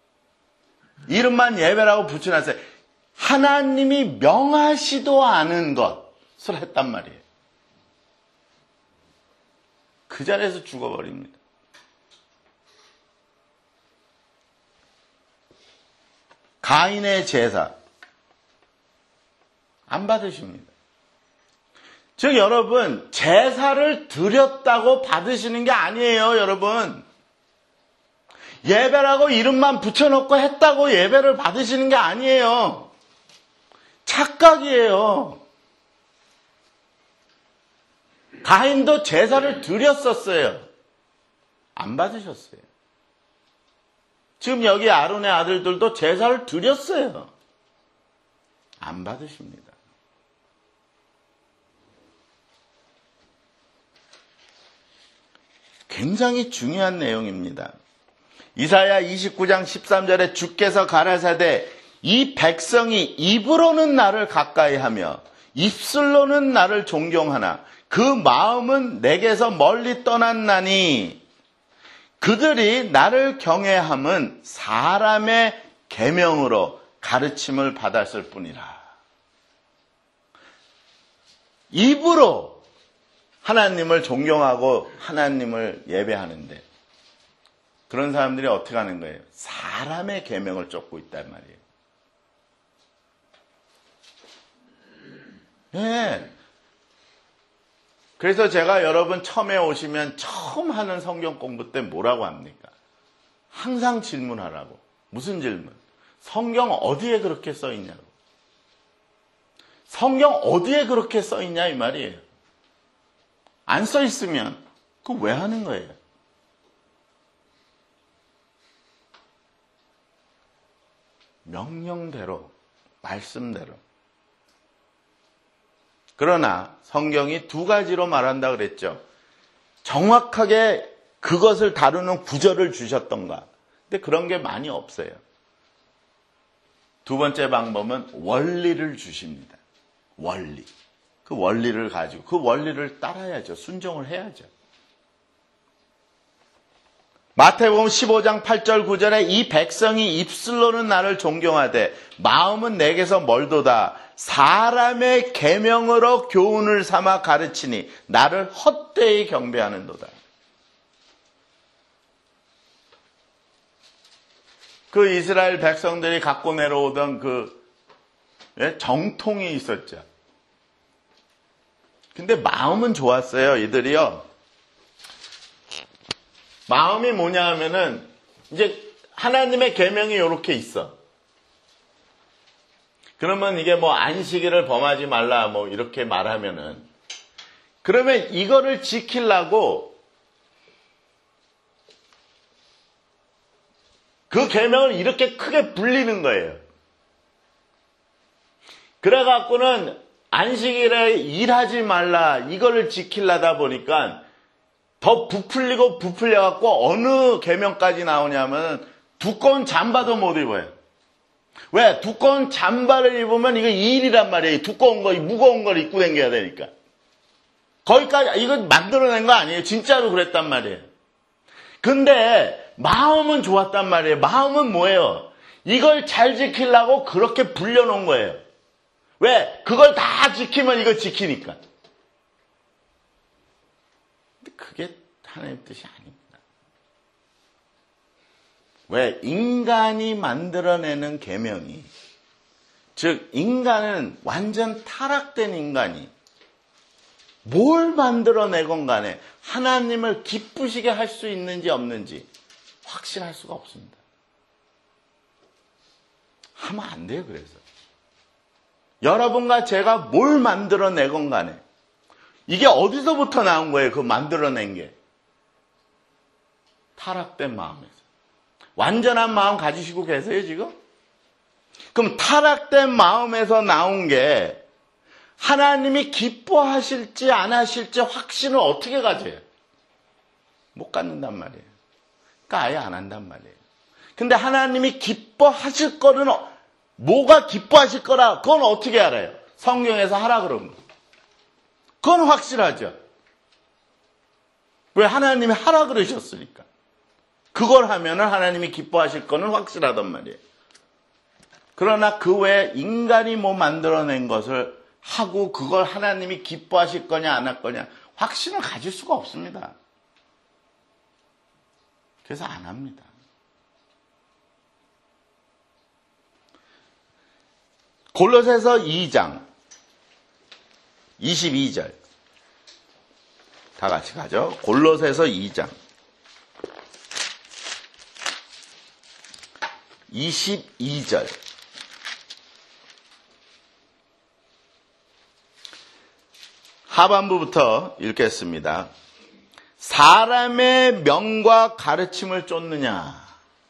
이름만 예배라고 붙여놨어요. 하나님이 명하시도 않은 것을 했단 말이에요. 그 자리에서 죽어버립니다. 가인의 제사 안 받으십니다. 즉 여러분 제사를 드렸다고 받으시는 게 아니에요. 여러분 예배라고 이름만 붙여놓고 했다고 예배를 받으시는 게 아니에요. 착각이에요. 가인도 제사를 드렸었어요. 안 받으셨어요. 지금 여기 아론의 아들들도 제사를 드렸어요. 안 받으십니다. 굉장히 중요한 내용입니다. 이사야 이십구 장 십삼 절에 주께서 가라사대 이 백성이 입으로는 나를 가까이하며 입술로는 나를 존경하나 그 마음은 내게서 멀리 떠났나니 그들이 나를 경외함은 사람의 계명으로 가르침을 받았을 뿐이라. 입으로 하나님을 존경하고 하나님을 예배하는데 그런 사람들이 어떻게 하는 거예요? 사람의 계명을 쫓고 있단 말이에요. 네. 그래서 제가 여러분 처음에 오시면 처음 하는 성경 공부 때 뭐라고 합니까? 항상 질문하라고. 무슨 질문? 성경 어디에 그렇게 써 있냐고. 성경 어디에 그렇게 써 있냐 이 말이에요. 안 써 있으면 그거 왜 하는 거예요? 명령대로, 말씀대로. 그러나 성경이 두 가지로 말한다 그랬죠. 정확하게 그것을 다루는 구절을 주셨던가. 근데 그런 게 많이 없어요. 두 번째 방법은 원리를 주십니다. 원리. 그 원리를 가지고 그 원리를 따라야죠. 순종을 해야죠. 마태복음 십오 장 팔 절 구 절에 이 백성이 입술로는 나를 존경하되 마음은 내게서 멀도다. 사람의 계명으로 교훈을 삼아 가르치니 나를 헛되이 경배하는도다. 그 이스라엘 백성들이 갖고 내려오던 그 정통이 있었죠. 근데 마음은 좋았어요. 이들이요. 마음이 뭐냐 하면은 이제 하나님의 계명이 이렇게 있어. 그러면 이게 뭐 안식일을 범하지 말라 뭐 이렇게 말하면은 그러면 이거를 지키려고 그 계명을 이렇게 크게 불리는 거예요. 그래갖고는 안식일에 일하지 말라 이거를 지키려다 보니까 더 부풀리고 부풀려갖고 어느 계명까지 나오냐면 두꺼운 잠바도 못 입어요. 왜? 두꺼운 잠바를 입으면 이거 일이란 말이에요. 두꺼운 거, 무거운 걸 입고 다녀야 되니까. 거기까지 이거 만들어낸 거 아니에요. 진짜로 그랬단 말이에요. 근데 마음은 좋았단 말이에요. 마음은 뭐예요? 이걸 잘 지키려고 그렇게 불려놓은 거예요. 왜? 그걸 다 지키면 이거 지키니까. 근데 그게 하나님 뜻이 아닙니다. 왜? 인간이 만들어내는 계명이, 즉 인간은 완전 타락된 인간이 뭘 만들어내건 간에 하나님을 기쁘시게 할 수 있는지 없는지 확신할 수가 없습니다. 하면 안 돼요. 그래서 여러분과 제가 뭘 만들어내건 간에 이게 어디서부터 나온 거예요? 그 만들어낸 게 타락된 마음에서. 완전한 마음 가지시고 계세요 지금? 그럼 타락된 마음에서 나온 게 하나님이 기뻐하실지 안 하실지 확신을 어떻게 가져요? 못 갖는단 말이에요. 그러니까 아예 안 한단 말이에요. 근데 하나님이 기뻐하실 거는 뭐가 기뻐하실 거라 그건 어떻게 알아요? 성경에서 하라 그러면. 그건 확실하죠. 왜? 하나님이 하라 그러셨으니까. 그걸 하면은 하나님이 기뻐하실 거는 확실하단 말이에요. 그러나 그 외에 인간이 뭐 만들어낸 것을 하고 그걸 하나님이 기뻐하실 거냐 안 할 거냐 확신을 가질 수가 없습니다. 그래서 안 합니다. 골로새서 이 장 이십이 절 다 같이 가죠. 골로새서 이 장 이십이 절 하반부부터 읽겠습니다. 사람의 명과 가르침을 쫓느냐.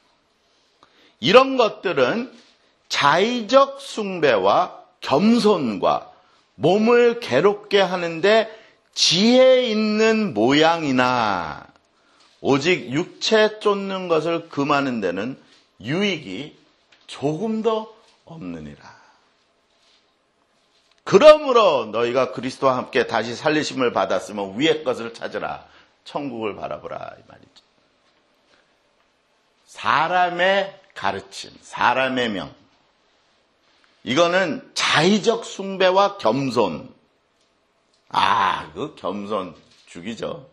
이런 것들은 자의적 숭배와 겸손과 몸을 괴롭게 하는데 지혜 있는 모양이나 오직 육체 쫓는 것을 금하는 데는 유익이 조금도 없느니라. 그러므로 너희가 그리스도와 함께 다시 살리심을 받았으면 위의 것을 찾으라. 천국을 바라보라. 이 말이죠. 사람의 가르침, 사람의 명. 이거는 자의적 숭배와 겸손. 아, 그 겸손 죽이죠.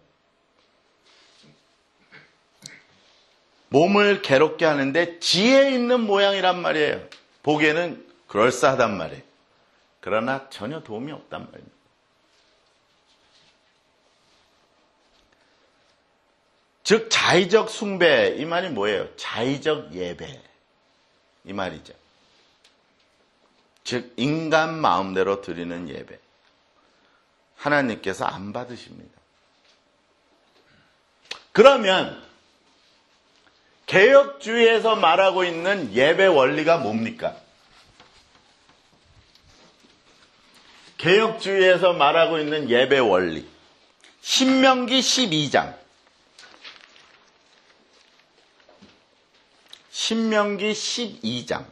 몸을 괴롭게 하는데 지혜 있는 모양이란 말이에요. 보기에는 그럴싸하단 말이에요. 그러나 전혀 도움이 없단 말입니다. 즉 자의적 숭배 이 말이 뭐예요? 자의적 예배 이 말이죠. 즉 인간 마음대로 드리는 예배. 하나님께서 안 받으십니다. 그러면 개혁주의에서 말하고 있는 예배 원리가 뭡니까? 개혁주의에서 말하고 있는 예배 원리. 신명기 십이 장. 신명기 십이 장.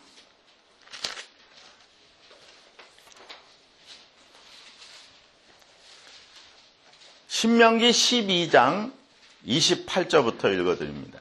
신명기 십이 장 이십팔 절부터 읽어드립니다.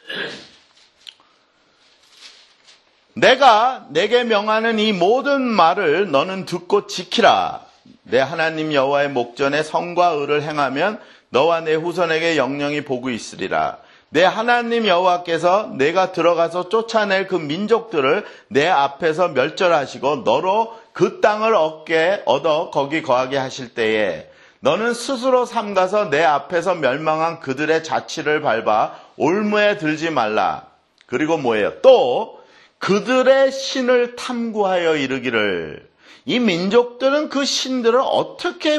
내가 내게 명하는 이 모든 말을 너는 듣고 지키라. 내 하나님 여호와의 목전에 성과 의를 행하면 너와 내 후손에게 영영이 복이 있으리라. 내 하나님 여호와께서 내가 들어가서 쫓아낼 그 민족들을 내 앞에서 멸절하시고 너로 그 땅을 얻게 얻어 거기 거하게 하실 때에 너는 스스로 삼가서 내 앞에서 멸망한 그들의 자취를 밟아 올무에 들지 말라. 그리고 뭐예요? 또 그들의 신을 탐구하여 이르기를 이 민족들은 그 신들을 어떻게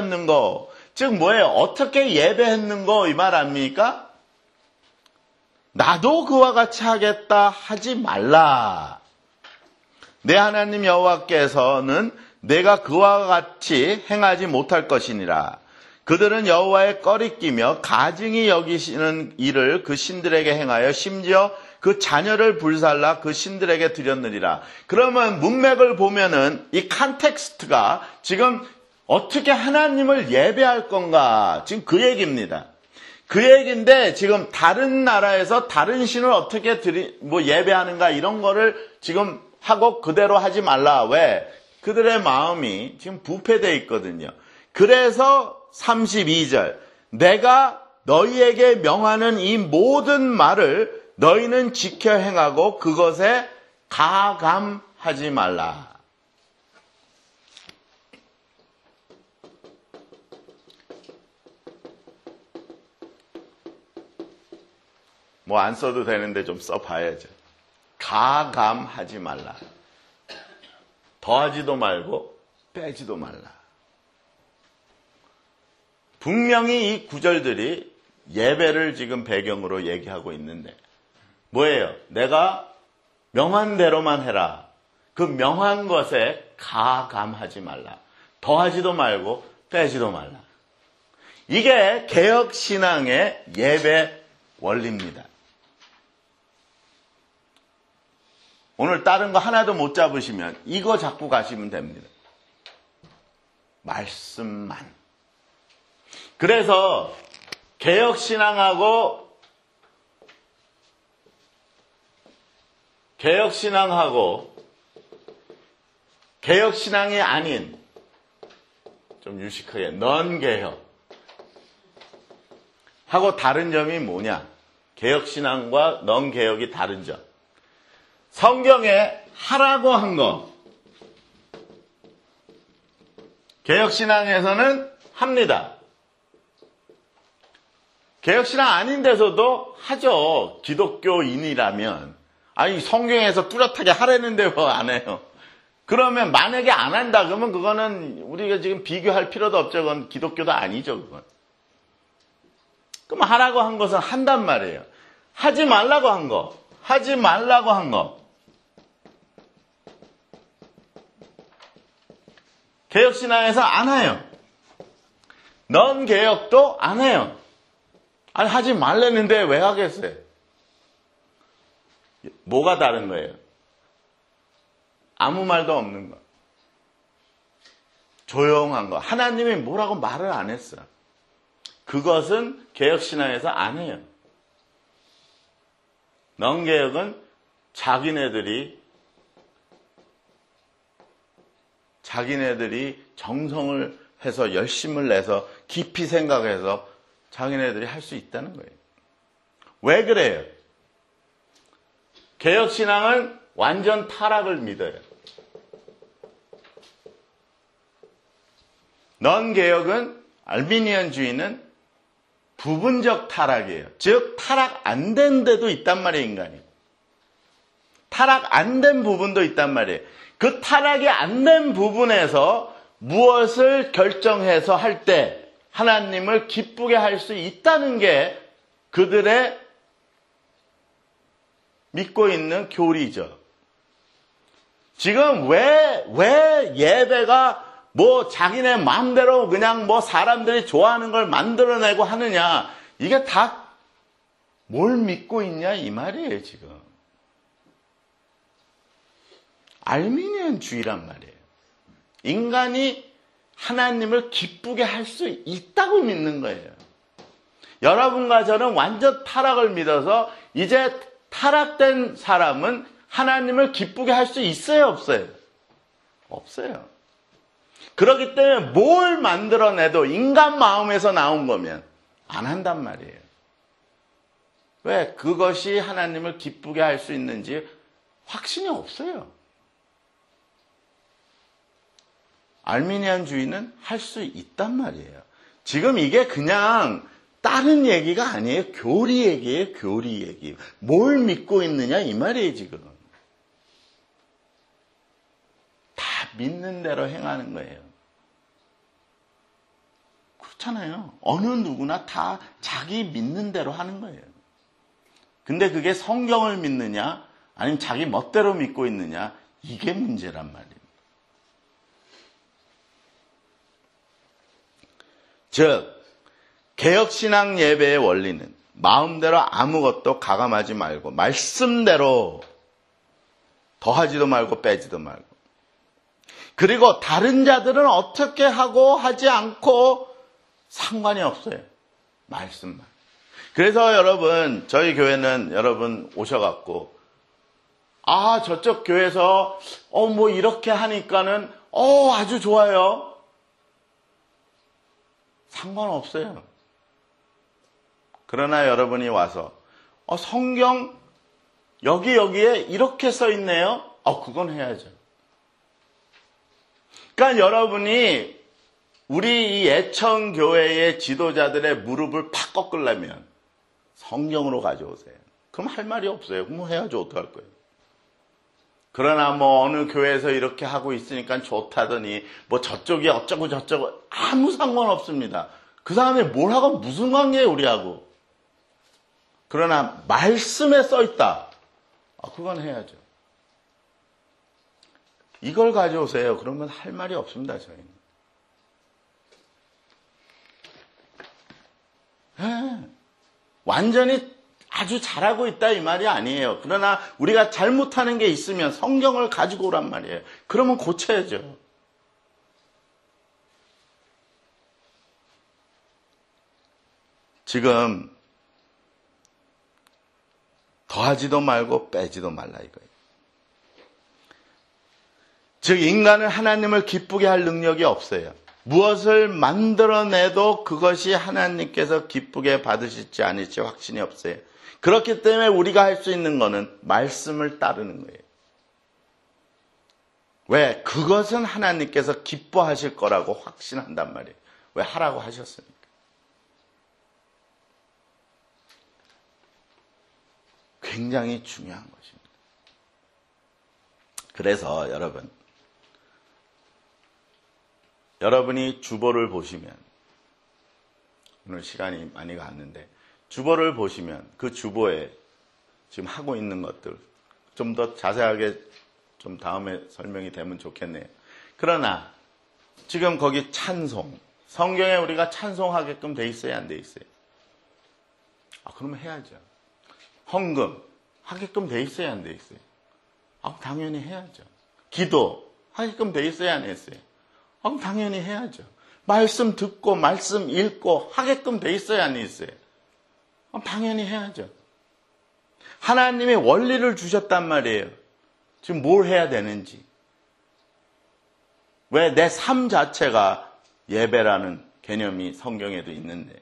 위하였는고, 즉 뭐예요? 어떻게 예배했는고 이 말 아닙니까? 나도 그와 같이 하겠다 하지 말라. 내 하나님 여호와께서는 내가 그와 같이 행하지 못할 것이니라. 그들은 여호와의 꺼리끼며 가증히 여기시는 일을 그 신들에게 행하여 심지어 그 자녀를 불살라 그 신들에게 드렸느니라. 그러면 문맥을 보면은 이 컨텍스트가 지금 어떻게 하나님을 예배할 건가, 지금 그 얘기입니다. 그 얘기인데 지금 다른 나라에서 다른 신을 어떻게 드리, 뭐 예배하는가 이런 거를 지금 하고 그대로 하지 말라. 왜? 그들의 마음이 지금 부패되어 있거든요. 그래서 삼십이 절, 내가 너희에게 명하는 이 모든 말을 너희는 지켜 행하고 그것에 가감하지 말라. 뭐 안 써도 되는데 좀 써봐야죠. 가감하지 말라. 더하지도 말고 빼지도 말라. 분명히 이 구절들이 예배를 지금 배경으로 얘기하고 있는데 뭐예요? 내가 명한 대로만 해라. 그 명한 것에 가감하지 말라. 더하지도 말고 빼지도 말라. 이게 개혁신앙의 예배 원리입니다. 오늘 다른 거 하나도 못 잡으시면 이거 잡고 가시면 됩니다. 말씀만. 그래서 개혁신앙하고 개혁신앙하고 개혁신앙이 아닌 좀 유식하게 넌개혁 하고 다른 점이 뭐냐? 개혁신앙과 넌개혁이 다른 점. 성경에 하라고 한 거. 개혁신앙에서는 합니다. 개혁신앙 아닌 데서도 하죠. 기독교인이라면. 아니 성경에서 뚜렷하게 하라는데 왜 안 해요? 그러면 만약에 안 한다 그러면 그거는 우리가 지금 비교할 필요도 없죠. 그건 기독교도 아니죠. 그건. 그럼 하라고 한 것은 한단 말이에요. 하지 말라고 한 거. 하지 말라고 한 거. 개혁신앙에서 안 해요. 넌 개혁도 안 해요. 아니 하지 말랬는데 왜 하겠어요? 뭐가 다른 거예요? 아무 말도 없는 거. 조용한 거. 하나님이 뭐라고 말을 안 했어. 그것은 개혁신앙에서 안 해요. 넌개혁은 자기네들이 자기네들이 정성을 해서 열심을 내서 깊이 생각해서 자기네들이 할 수 있다는 거예요. 왜 그래요? 개혁신앙은 완전 타락을 믿어요. 넌개혁은 알미니언주의는 부분적 타락이에요. 즉 타락 안 된 데도 있단 말이에요. 인간이. 타락 안 된 부분도 있단 말이에요. 그 타락이 안 된 부분에서 무엇을 결정해서 할 때 하나님을 기쁘게 할 수 있다는 게 그들의 믿고 있는 교리죠. 지금 왜, 왜 예배가 뭐 자기네 마음대로 그냥 뭐 사람들이 좋아하는 걸 만들어내고 하느냐. 이게 다 뭘 믿고 있냐 이 말이에요 지금. 알미니언주의란 말이에요. 인간이 하나님을 기쁘게 할 수 있다고 믿는 거예요. 여러분과 저는 완전 타락을 믿어서 이제 타락된 사람은 하나님을 기쁘게 할 수 있어요 없어요? 없어요. 그렇기 때문에 뭘 만들어내도 인간 마음에서 나온 거면 안 한단 말이에요. 왜? 그것이 하나님을 기쁘게 할 수 있는지 확신이 없어요. 알미니안주의는 할 수 있단 말이에요. 지금 이게 그냥 다른 얘기가 아니에요. 교리 얘기예요. 교리 얘기. 뭘 믿고 있느냐 이 말이에요 지금. 다 믿는 대로 행하는 거예요. 그렇잖아요. 어느 누구나 다 자기 믿는 대로 하는 거예요. 근데 그게 성경을 믿느냐 아니면 자기 멋대로 믿고 있느냐 이게 문제란 말입니다. 즉 개혁신앙 예배의 원리는 마음대로 아무것도 가감하지 말고 말씀대로 더하지도 말고 빼지도 말고, 그리고 다른 자들은 어떻게 하고 하지 않고 상관이 없어요. 말씀만. 그래서 여러분, 저희 교회는 여러분 오셔갖고 아 저쪽 교회에서 어 뭐 이렇게 하니까는 어 아주 좋아요. 상관없어요. 그러나 여러분이 와서 어 성경 여기 여기에 이렇게 써 있네요. 어 그건 해야죠. 그러니까 여러분이 우리 이 애청교회의 지도자들의 무릎을 팍 꺾으려면 성경으로 가져오세요. 그럼 할 말이 없어요. 그럼 해야죠. 어떡할 거예요. 그러나 뭐 어느 교회에서 이렇게 하고 있으니까 좋다더니 뭐 저쪽이 어쩌고 저쩌고 아무 상관없습니다. 그 사람이 뭘 하고 무슨 관계예요 우리하고. 그러나 말씀에 써있다. 아, 그건 해야죠. 이걸 가져오세요. 그러면 할 말이 없습니다. 저희는. 네. 완전히 아주 잘하고 있다 이 말이 아니에요. 그러나 우리가 잘못하는 게 있으면 성경을 가지고 오란 말이에요. 그러면 고쳐야죠. 지금 더하지도 말고 빼지도 말라 이거예요. 즉 인간은 하나님을 기쁘게 할 능력이 없어요. 무엇을 만들어내도 그것이 하나님께서 기쁘게 받으실지 아닐지 확신이 없어요. 그렇기 때문에 우리가 할 수 있는 것은 말씀을 따르는 거예요. 왜? 그것은 하나님께서 기뻐하실 거라고 확신한단 말이에요. 왜? 하라고 하셨으니까. 굉장히 중요한 것입니다. 그래서 여러분, 여러분이 주보를 보시면, 오늘 시간이 많이 갔는데 주보를 보시면 그 주보에 지금 하고 있는 것들 좀 더 자세하게 좀 다음에 설명이 되면 좋겠네요. 그러나 지금 거기 찬송, 성경에 우리가 찬송하게끔 돼 있어요, 안 돼 있어요? 아, 그러면 해야죠. 헌금 하게끔 돼 있어요, 안 돼 있어요? 아, 당연히 해야죠. 기도 하게끔 돼 있어요, 안 했어요? 아, 당연히 해야죠. 말씀 듣고 말씀 읽고 하게끔 돼 있어요, 안 있어요? 아, 당연히 해야죠. 하나님이 원리를 주셨단 말이에요. 지금 뭘 해야 되는지. 왜? 내 삶 자체가 예배라는 개념이 성경에도 있는데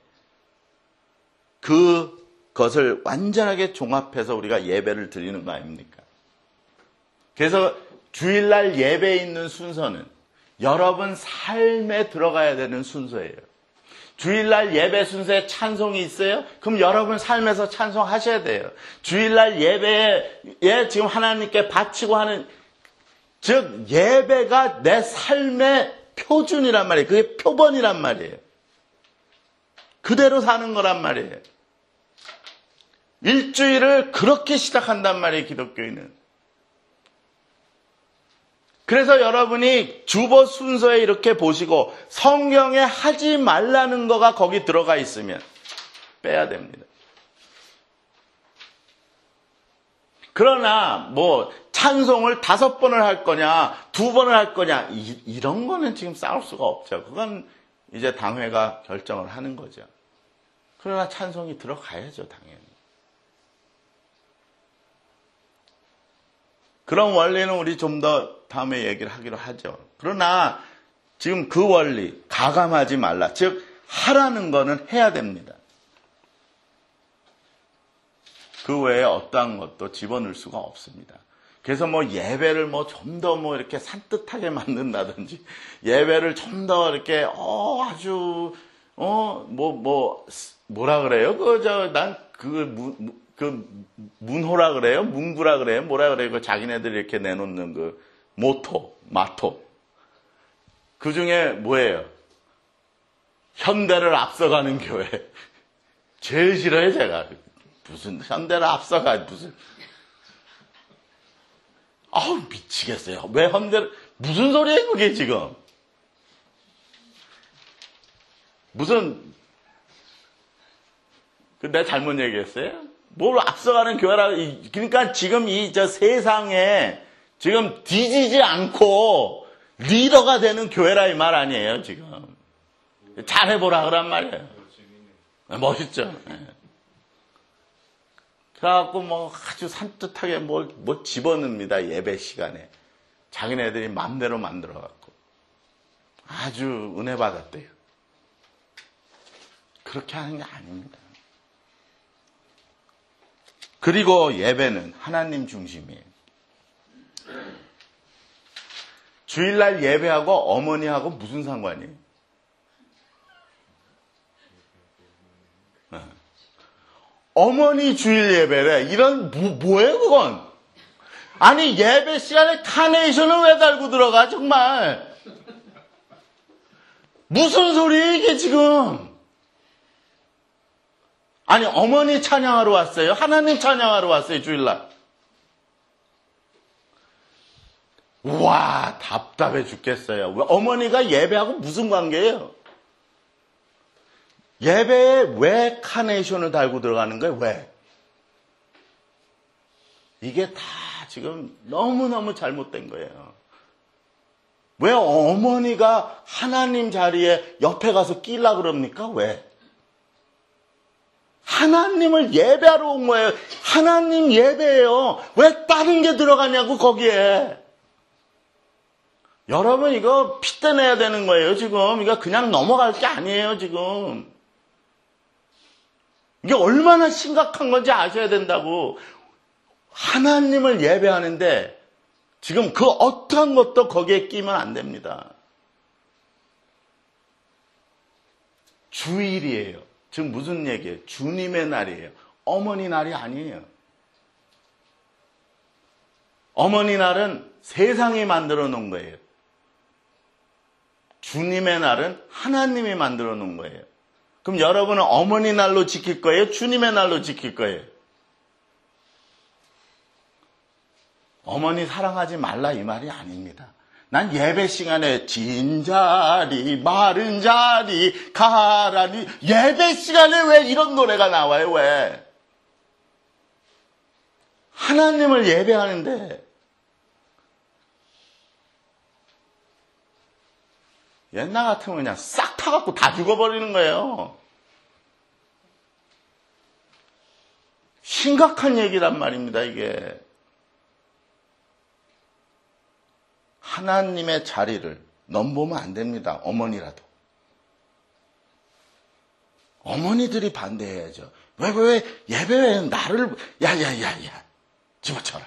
그것을 완전하게 종합해서 우리가 예배를 드리는 거 아닙니까? 그래서 주일날 예배에 있는 순서는 여러분 삶에 들어가야 되는 순서예요. 주일날 예배 순서에 찬송이 있어요? 그럼 여러분 삶에서 찬송하셔야 돼요. 주일날 예배에 지금 하나님께 바치고 하는, 즉 예배가 내 삶의 표준이란 말이에요. 그게 표본이란 말이에요. 그대로 사는 거란 말이에요. 일주일을 그렇게 시작한단 말이에요, 기독교인은. 그래서 여러분이 주보 순서에 이렇게 보시고 성경에 하지 말라는 거가 거기 들어가 있으면 빼야 됩니다. 그러나 뭐 찬송을 다섯 번을 할 거냐 두 번을 할 거냐 이, 이런 거는 지금 싸울 수가 없죠. 그건 이제 당회가 결정을 하는 거죠. 그러나 찬송이 들어가야죠, 당연히. 그런 원리는 우리 좀 더 다음에 얘기를 하기로 하죠. 그러나 지금 그 원리 가감하지 말라. 즉 하라는 거는 해야 됩니다. 그 외에 어떠한 것도 집어넣을 수가 없습니다. 그래서 뭐 예배를 뭐 좀 더 뭐 이렇게 산뜻하게 만든다든지 예배를 좀 더 이렇게 어 아주 어 뭐 뭐 뭐라 그래요? 그 저 난 그 그 문호라 그래요? 문구라 그래요? 뭐라 그래요? 그 자기네들이 이렇게 내놓는 그 모토, 마토. 그 중에 뭐예요? 현대를 앞서가는 교회. 제일 싫어요, 제가. 무슨 현대를 앞서가 무슨 아우 미치겠어요. 왜 현대를 무슨 소리예요 그게 지금? 무슨 그 내가 잘못 얘기했어요? 뭘 앞서가는 교회라 그러니까 지금 이 저 세상에 지금 뒤지지 않고 리더가 되는 교회라 이 말 아니에요 지금. 잘해보라 그란 말이에요. 멋있죠. 네. 그래갖고 뭐 아주 산뜻하게 뭘, 뭐 집어넣습니다. 예배 시간에. 자기네들이 마음대로 만들어갖고. 아주 은혜 받았대요. 그렇게 하는 게 아닙니다. 그리고 예배는 하나님 중심이에요. 주일날 예배하고 어머니하고 무슨 상관이에요? 네. 어머니 주일 예배래. 이런 뭐, 뭐예요 그건? 아니 예배 시간에 카네이션을 왜 달고 들어가 정말? 무슨 소리예요 이게 지금? 아니 어머니 찬양하러 왔어요? 하나님 찬양하러 왔어요 주일날? 우와 답답해 죽겠어요. 왜 어머니가 예배하고 무슨 관계예요? 예배에 왜 카네이션을 달고 들어가는 거예요? 왜? 이게 다 지금 너무너무 잘못된 거예요. 왜 어머니가 하나님 자리에 옆에 가서 끼려고 그럽니까? 왜? 하나님을 예배하러 온 거예요. 하나님 예배예요. 왜 다른 게 들어가냐고 거기에. 여러분 이거 핏대 내야 되는 거예요 지금. 이거 그냥 넘어갈 게 아니에요 지금. 이게 얼마나 심각한 건지 아셔야 된다고. 하나님을 예배하는데 지금 그 어떠한 것도 거기에 끼면 안 됩니다. 주일이에요. 지금 무슨 얘기예요? 주님의 날이에요. 어머니 날이 아니에요. 어머니 날은 세상이 만들어 놓은 거예요. 주님의 날은 하나님이 만들어 놓은 거예요. 그럼 여러분은 어머니 날로 지킬 거예요? 주님의 날로 지킬 거예요? 어머니 사랑하지 말라 이 말이 아닙니다. 난 예배 시간에 진자리 마른 자리 가라니 예배 시간에 왜 이런 노래가 나와요? 왜? 하나님을 예배하는데 옛날 같으면 그냥 싹 타갖고 다 죽어버리는 거예요. 심각한 얘기란 말입니다, 이게. 하나님의 자리를 넘보면 안 됩니다, 어머니라도. 어머니들이 반대해야죠. 왜, 왜, 왜, 예배에 나를, 야, 야, 야, 야, 집어쳐라.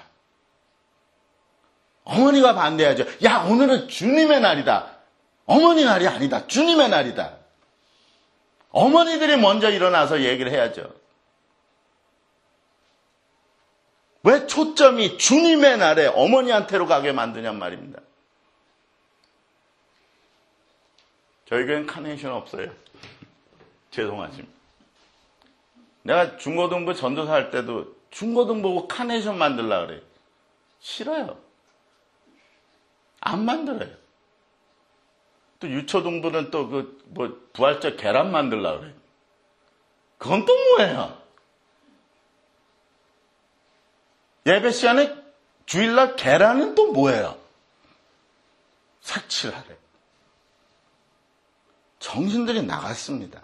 어머니가 반대하죠. 야, 오늘은 주님의 날이다. 어머니 날이 아니다. 주님의 날이다. 어머니들이 먼저 일어나서 얘기를 해야죠. 왜 초점이 주님의 날에 어머니한테로 가게 만드냔 말입니다. 저희 교회는 카네이션 없어요. 죄송하지만. 내가 중고등부 전도사 할 때도 중고등부고 카네이션 만들려고 그래요. 싫어요. 안 만들어요. 또 유초등부는 또 그 뭐 부활절 계란 만들려고 그래요. 그건 또 뭐예요? 예배 시간에 주일날 계란은 또 뭐예요? 색칠하래. 정신들이 나갔습니다.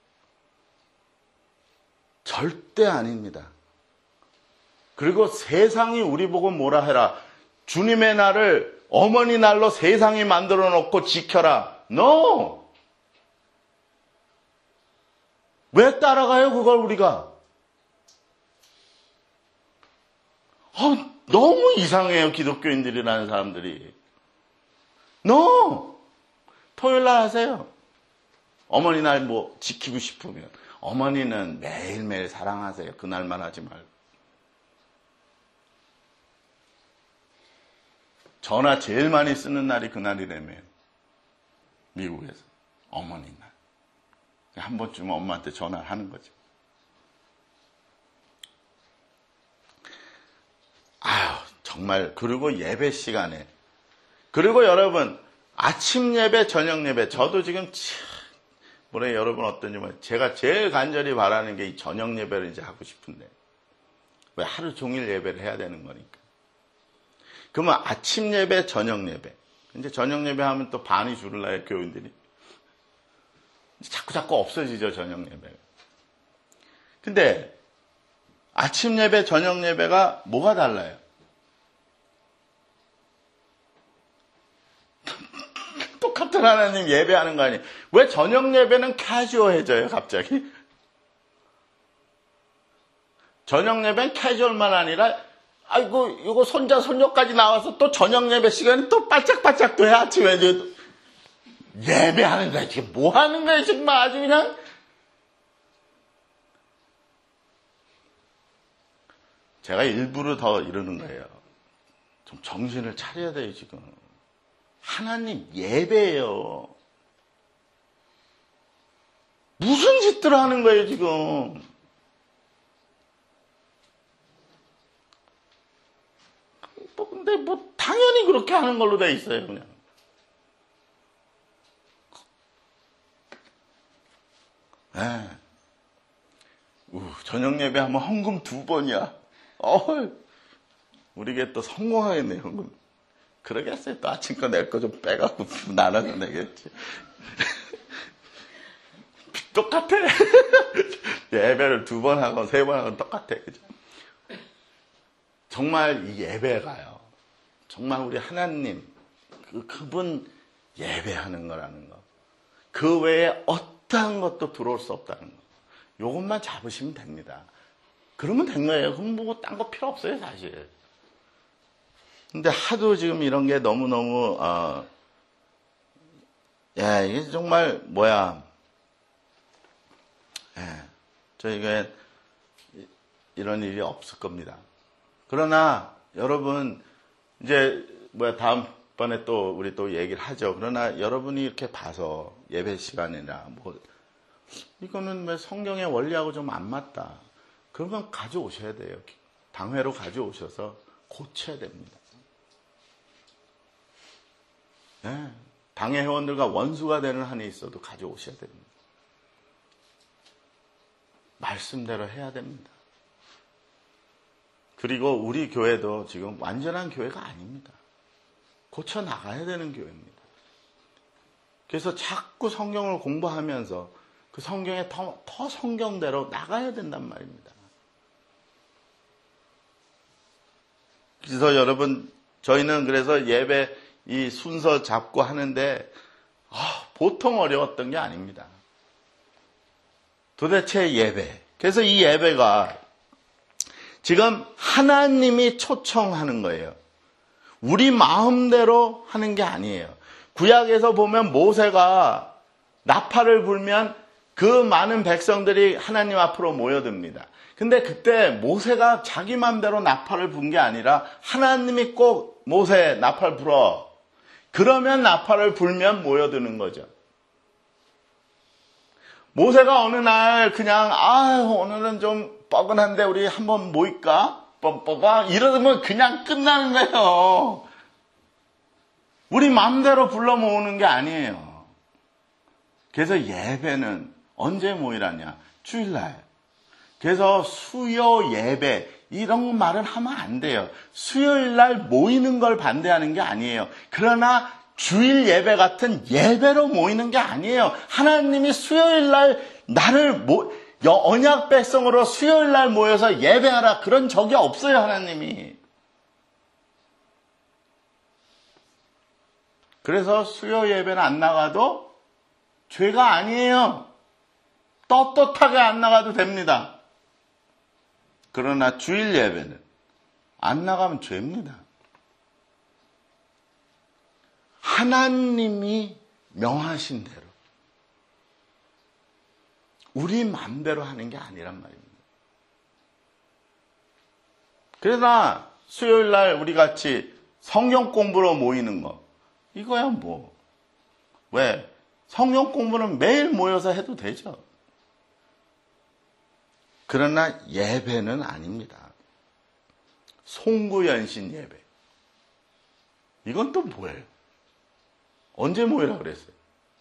절대 아닙니다. 그리고 세상이 우리 보고 뭐라 해라. 주님의 날을 어머니 날로 세상이 만들어 놓고 지켜라. No! 왜 따라가요, 그걸 우리가? 어, 너무 이상해요, 기독교인들이라는 사람들이. No! 토요일 날 하세요. 어머니 날 뭐 지키고 싶으면. 어머니는 매일매일 사랑하세요. 그날만 하지 말고. 전화 제일 많이 쓰는 날이 그날이라며요. 미국에서. 어머니 날. 한 번쯤 엄마한테 전화를 하는 거죠. 정말, 그리고 예배 시간에. 그리고 여러분, 아침 예배, 저녁 예배. 저도 지금, 뭐래, 여러분 어떤지 모르겠어요. 제가 제일 간절히 바라는 게 이 저녁 예배를 이제 하고 싶은데. 왜 하루 종일 예배를 해야 되는 거니까. 그러면 아침 예배, 저녁 예배. 이제 저녁 예배 하면 또 반이 줄을라요, 교인들이. 자꾸 자꾸 없어지죠, 저녁 예배가. 근데 아침 예배, 저녁 예배가 뭐가 달라요? 똑같은 하나님 예배하는 거 아니에요? 왜 저녁 예배는 캐주얼해져요, 갑자기? 저녁 예배는 캐주얼만 아니라, 아이고, 이거 손자, 손녀까지 나와서 또 저녁 예배 시간에 또 바짝바짝 또 해, 아침에 이제 예배하는 거야. 지금 뭐 하는 거야, 정말 아주 그냥. 제가 일부러 더 이러는 거예요. 좀 정신을 차려야 돼요, 지금. 하나님 예배예요. 무슨 짓들 하는 거예요, 지금. 뭐, 근데 뭐, 당연히 그렇게 하는 걸로 돼 있어요, 그냥. 네. 우, 저녁 예배 하면 헌금 두 번이야. 어, 우리게 또 성공하겠네, 헌금. 그러겠어요. 또 아침 거 낼 거 좀 빼갖고 나눠서 내겠지. 똑같아. 예배를 두 번 하고 세 번 하고 똑같아. 그죠? 정말 이 예배가요. 정말 우리 하나님, 그, 그분 예배하는 거라는 거. 그 외에 어떠한 것도 들어올 수 없다는 거. 요것만 잡으시면 됩니다. 그러면 된 거예요. 그럼 뭐 딴 거 필요 없어요, 사실. 근데 하도 지금 이런 게 너무너무, 어, 야, 이게 정말, 뭐야. 예, 저희가 이런 일이 없을 겁니다. 그러나, 여러분, 이제, 뭐야, 다음번에 또, 우리 또 얘기를 하죠. 그러나 여러분이 이렇게 봐서, 예배 시간이나, 뭐, 이거는 왜 성경의 원리하고 좀 안 맞다. 그러면 가져오셔야 돼요. 당회로 가져오셔서 고쳐야 됩니다. 네, 당회 회원들과 원수가 되는 한이 있어도 가져오셔야 됩니다. 말씀대로 해야 됩니다. 그리고 우리 교회도 지금 완전한 교회가 아닙니다. 고쳐 나가야 되는 교회입니다. 그래서 자꾸 성경을 공부하면서 그 성경에 더, 더 성경대로 나가야 된단 말입니다. 그래서 여러분, 저희는 그래서 예배 이 순서 잡고 하는데 아, 보통 어려웠던 게 아닙니다. 도대체 예배. 그래서 이 예배가 지금 하나님이 초청하는 거예요. 우리 마음대로 하는 게 아니에요. 구약에서 보면 모세가 나팔을 불면 그 많은 백성들이 하나님 앞으로 모여듭니다. 근데 그때 모세가 자기 마음대로 나팔을 분 게 아니라 하나님이 꼭 모세 나팔 불어. 그러면 나팔을 불면 모여드는 거죠. 모세가 어느 날 그냥 아 오늘은 좀 뻐근한데 우리 한번 모일까? 뻔뻔가? 이러면 그냥 끝나는 거예요. 우리 마음대로 불러 모으는 게 아니에요. 그래서 예배는 언제 모이라냐? 주일날. 그래서 수요 예배 이런 말은 하면 안 돼요. 수요일날 모이는 걸 반대하는 게 아니에요. 그러나 주일 예배 같은 예배로 모이는 게 아니에요. 하나님이 수요일날 나를 모, 언약 백성으로 수요일날 모여서 예배하라 그런 적이 없어요. 하나님이. 그래서 수요 예배는 안 나가도 죄가 아니에요. 떳떳하게 안 나가도 됩니다. 그러나 주일 예배는 안 나가면 죄입니다. 하나님이 명하신 대로 우리 마음대로 하는 게 아니란 말입니다. 그러나 수요일 날 우리 같이 성경 공부로 모이는 거 이거야 뭐. 왜? 성경 공부는 매일 모여서 해도 되죠. 그러나 예배는 아닙니다. 송구연신 예배. 이건 또 뭐예요? 언제 모이라 그랬어요?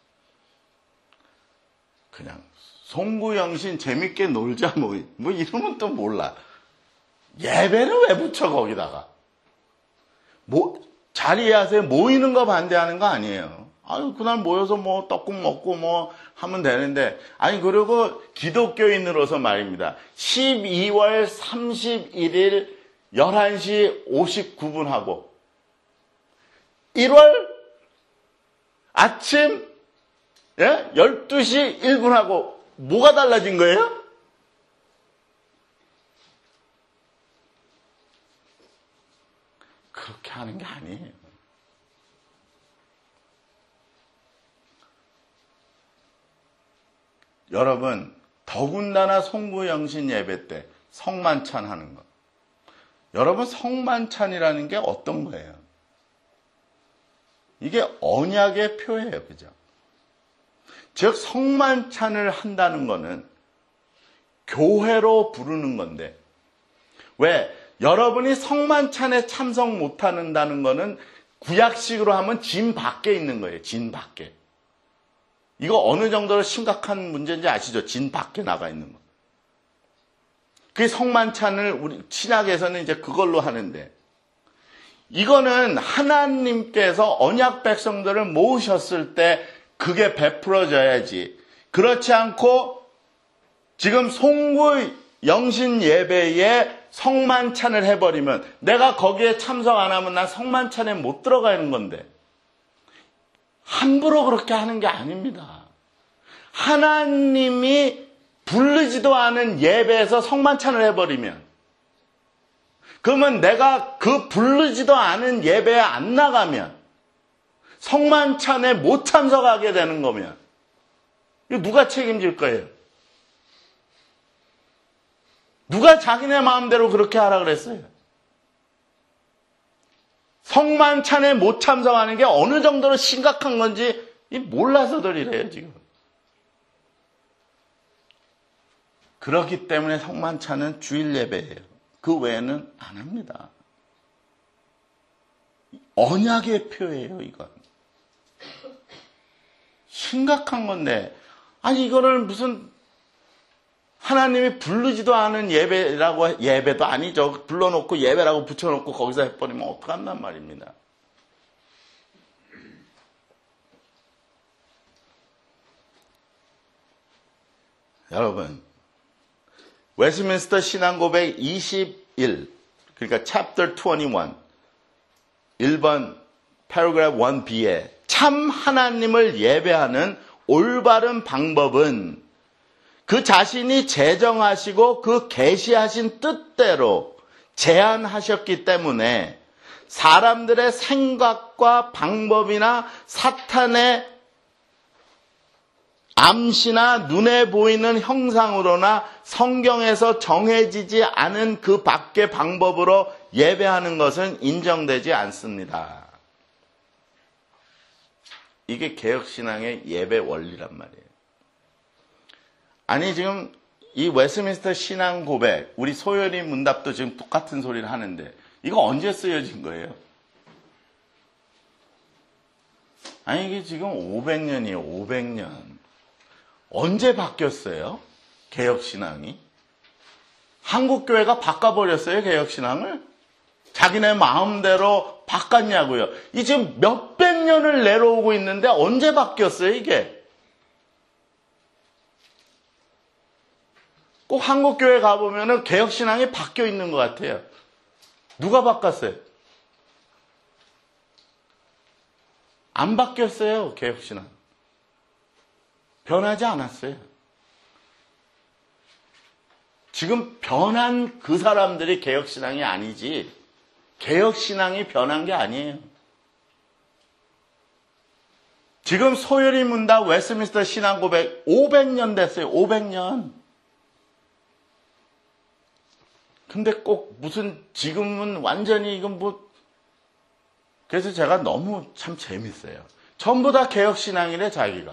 그냥 송구영신 재밌게 놀자 뭐, 뭐 이러면 또 몰라. 예배는 왜 붙여 거기다가? 뭐 자리에 하세요. 모이는 거 반대하는 거 아니에요. 아유 그날 모여서 뭐 떡국 먹고 뭐 하면 되는데 아니 그리고 기독교인으로서 말입니다. 십이월 삼십일일 열한 시 오십구 분 하고 일월 아침 예? 열두 시 일 분 하고 뭐가 달라진 거예요? 그렇게 하는 게 아니에요. 여러분 더군다나 송구영신 예배 때 성만찬 하는 것. 여러분 성만찬이라는 게 어떤 거예요? 이게 언약의 표예요. 그죠? 즉 성만찬을 한다는 거는 교회로 부르는 건데 왜? 여러분이 성만찬에 참석 못한다는 거는 구약식으로 하면 진 밖에 있는 거예요. 진 밖에. 이거 어느 정도로 심각한 문제인지 아시죠? 진 밖에 나가 있는 거. 그 성만찬을 우리 신약에서는 이제 그걸로 하는데 이거는 하나님께서 언약 백성들을 모으셨을 때 그게 베풀어져야지. 그렇지 않고 지금 송구 영신 예배에 성만찬을 해버리면 내가 거기에 참석 안 하면 난 성만찬에 못 들어가는 건데 함부로 그렇게 하는 게 아닙니다. 하나님이 부르지도 않은 예배에서 성만찬을 해버리면 그러면 내가 그 부르지도 않은 예배에 안 나가면 성만찬에 못 참석하게 되는 거면 이거 누가 책임질 거예요? 누가 자기네 마음대로 그렇게 하라 그랬어요? 성만찬에 못 참석하는 게 어느 정도로 심각한 건지 몰라서들 이래요 지금. 그렇기 때문에 성만찬은 주일 예배예요. 그 외에는 안 합니다. 언약의 표예요 이건. 심각한 건데 아니 이거를 무슨 하나님이 부르지도 않은 예배라고, 예배도 아니죠. 불러놓고 예배라고 붙여놓고 거기서 해버리면 어떡한단 말입니다. 여러분, 웨스트민스터 신앙고백 이십일, 그러니까 chapter 이십일, 일 번 paragraph 일 비에 참 하나님을 예배하는 올바른 방법은 그 자신이 제정하시고 그 계시하신 뜻대로 제안하셨기 때문에 사람들의 생각과 방법이나 사탄의 암시나 눈에 보이는 형상으로나 성경에서 정해지지 않은 그 밖의 방법으로 예배하는 것은 인정되지 않습니다. 이게 개혁신앙의 예배 원리란 말이에요. 아니 지금 이 웨스트민스터 신앙 고백, 우리 소요리 문답도 지금 똑같은 소리를 하는데 이거 언제 쓰여진 거예요? 아니 이게 지금 오백 년이에요. 오백 년. 언제 바뀌었어요? 개혁신앙이? 한국교회가 바꿔버렸어요. 개혁신앙을? 자기네 마음대로 바꿨냐고요. 이 지금 몇백 년을 내려오고 있는데 언제 바뀌었어요 이게? 꼭 한국교회 가보면 개혁신앙이 바뀌어 있는 것 같아요. 누가 바꿨어요? 안 바뀌었어요. 개혁신앙. 변하지 않았어요. 지금 변한 그 사람들이 개혁신앙이 아니지 개혁신앙이 변한 게 아니에요. 지금 소요리 문답 웨스트민스터 신앙고백 오백 년 됐어요. 오백 년. 근데 꼭 무슨 지금은 완전히 이건 뭐 그래서 제가 너무 참 재밌어요. 전부 다 개혁신앙이래 자기가.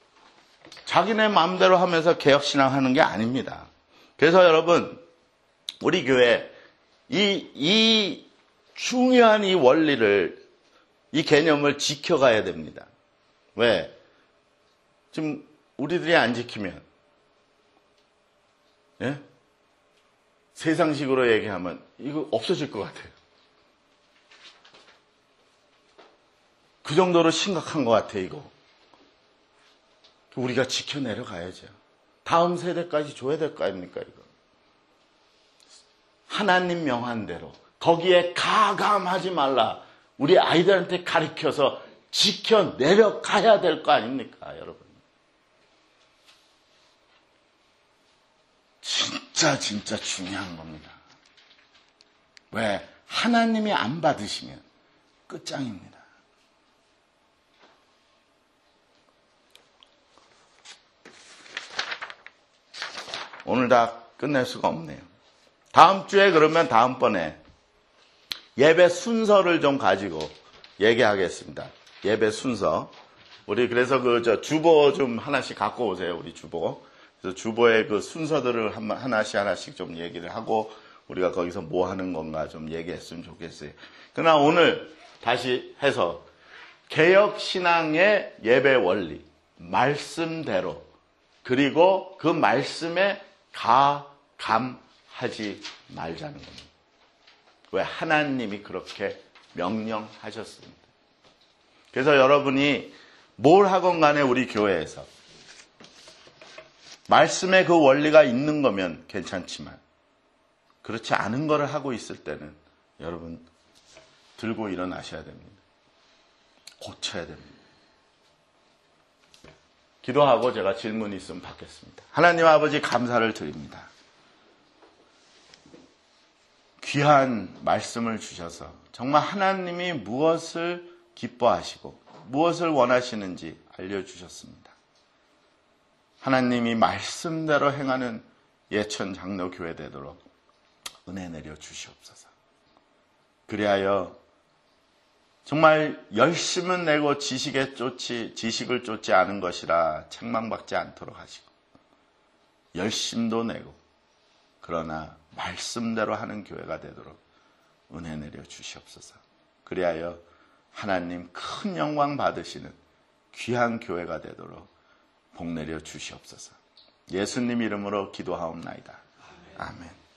자기네 마음대로 하면서 개혁신앙 하는 게 아닙니다. 그래서 여러분 우리 교회 이, 이 중요한 이 원리를, 이 개념을 지켜가야 됩니다. 왜? 지금 우리들이 안 지키면, 예? 세상식으로 얘기하면 이거 없어질 것 같아요. 그 정도로 심각한 것 같아요, 이거. 우리가 지켜내려 가야죠. 다음 세대까지 줘야 될 거 아닙니까, 이거. 하나님 명한대로 거기에 가감하지 말라. 우리 아이들한테 가르쳐서 지켜내려 가야 될 거 아닙니까, 여러분. 진짜 진짜 중요한 겁니다. 왜? 하나님이 안 받으시면 끝장입니다. 오늘 다 끝낼 수가 없네요. 다음 주에 그러면 다음번에 예배 순서를 좀 가지고 얘기하겠습니다. 예배 순서. 우리 그래서 그 저 주보 좀 하나씩 갖고 오세요. 우리 주보. 그래서 주보의 그 순서들을 하나씩 하나씩 좀 얘기를 하고 우리가 거기서 뭐 하는 건가 좀 얘기했으면 좋겠어요. 그러나 오늘 다시 해서 개혁신앙의 예배 원리, 말씀대로, 그리고 그 말씀에 가감하지 말자는 겁니다. 왜? 하나님이 그렇게 명령하셨습니다. 그래서 여러분이 뭘 하건 간에 우리 교회에서 말씀에 그 원리가 있는 거면 괜찮지만 그렇지 않은 거를 하고 있을 때는 여러분 들고 일어나셔야 됩니다. 고쳐야 됩니다. 기도하고 제가 질문 있으면 받겠습니다. 하나님 아버지 감사를 드립니다. 귀한 말씀을 주셔서 정말 하나님이 무엇을 기뻐하시고 무엇을 원하시는지 알려주셨습니다. 하나님이 말씀대로 행하는 예천 장로교회 되도록 은혜 내려 주시옵소서. 그리하여 정말 열심은 내고 지식에 쫓지, 지식을 쫓지 않은 것이라 책망받지 않도록 하시고 열심도 내고 그러나 말씀대로 하는 교회가 되도록 은혜 내려 주시옵소서. 그리하여 하나님 큰 영광 받으시는 귀한 교회가 되도록 복 내려 주시옵소서. 예수님 이름으로 기도하옵나이다. 아멘.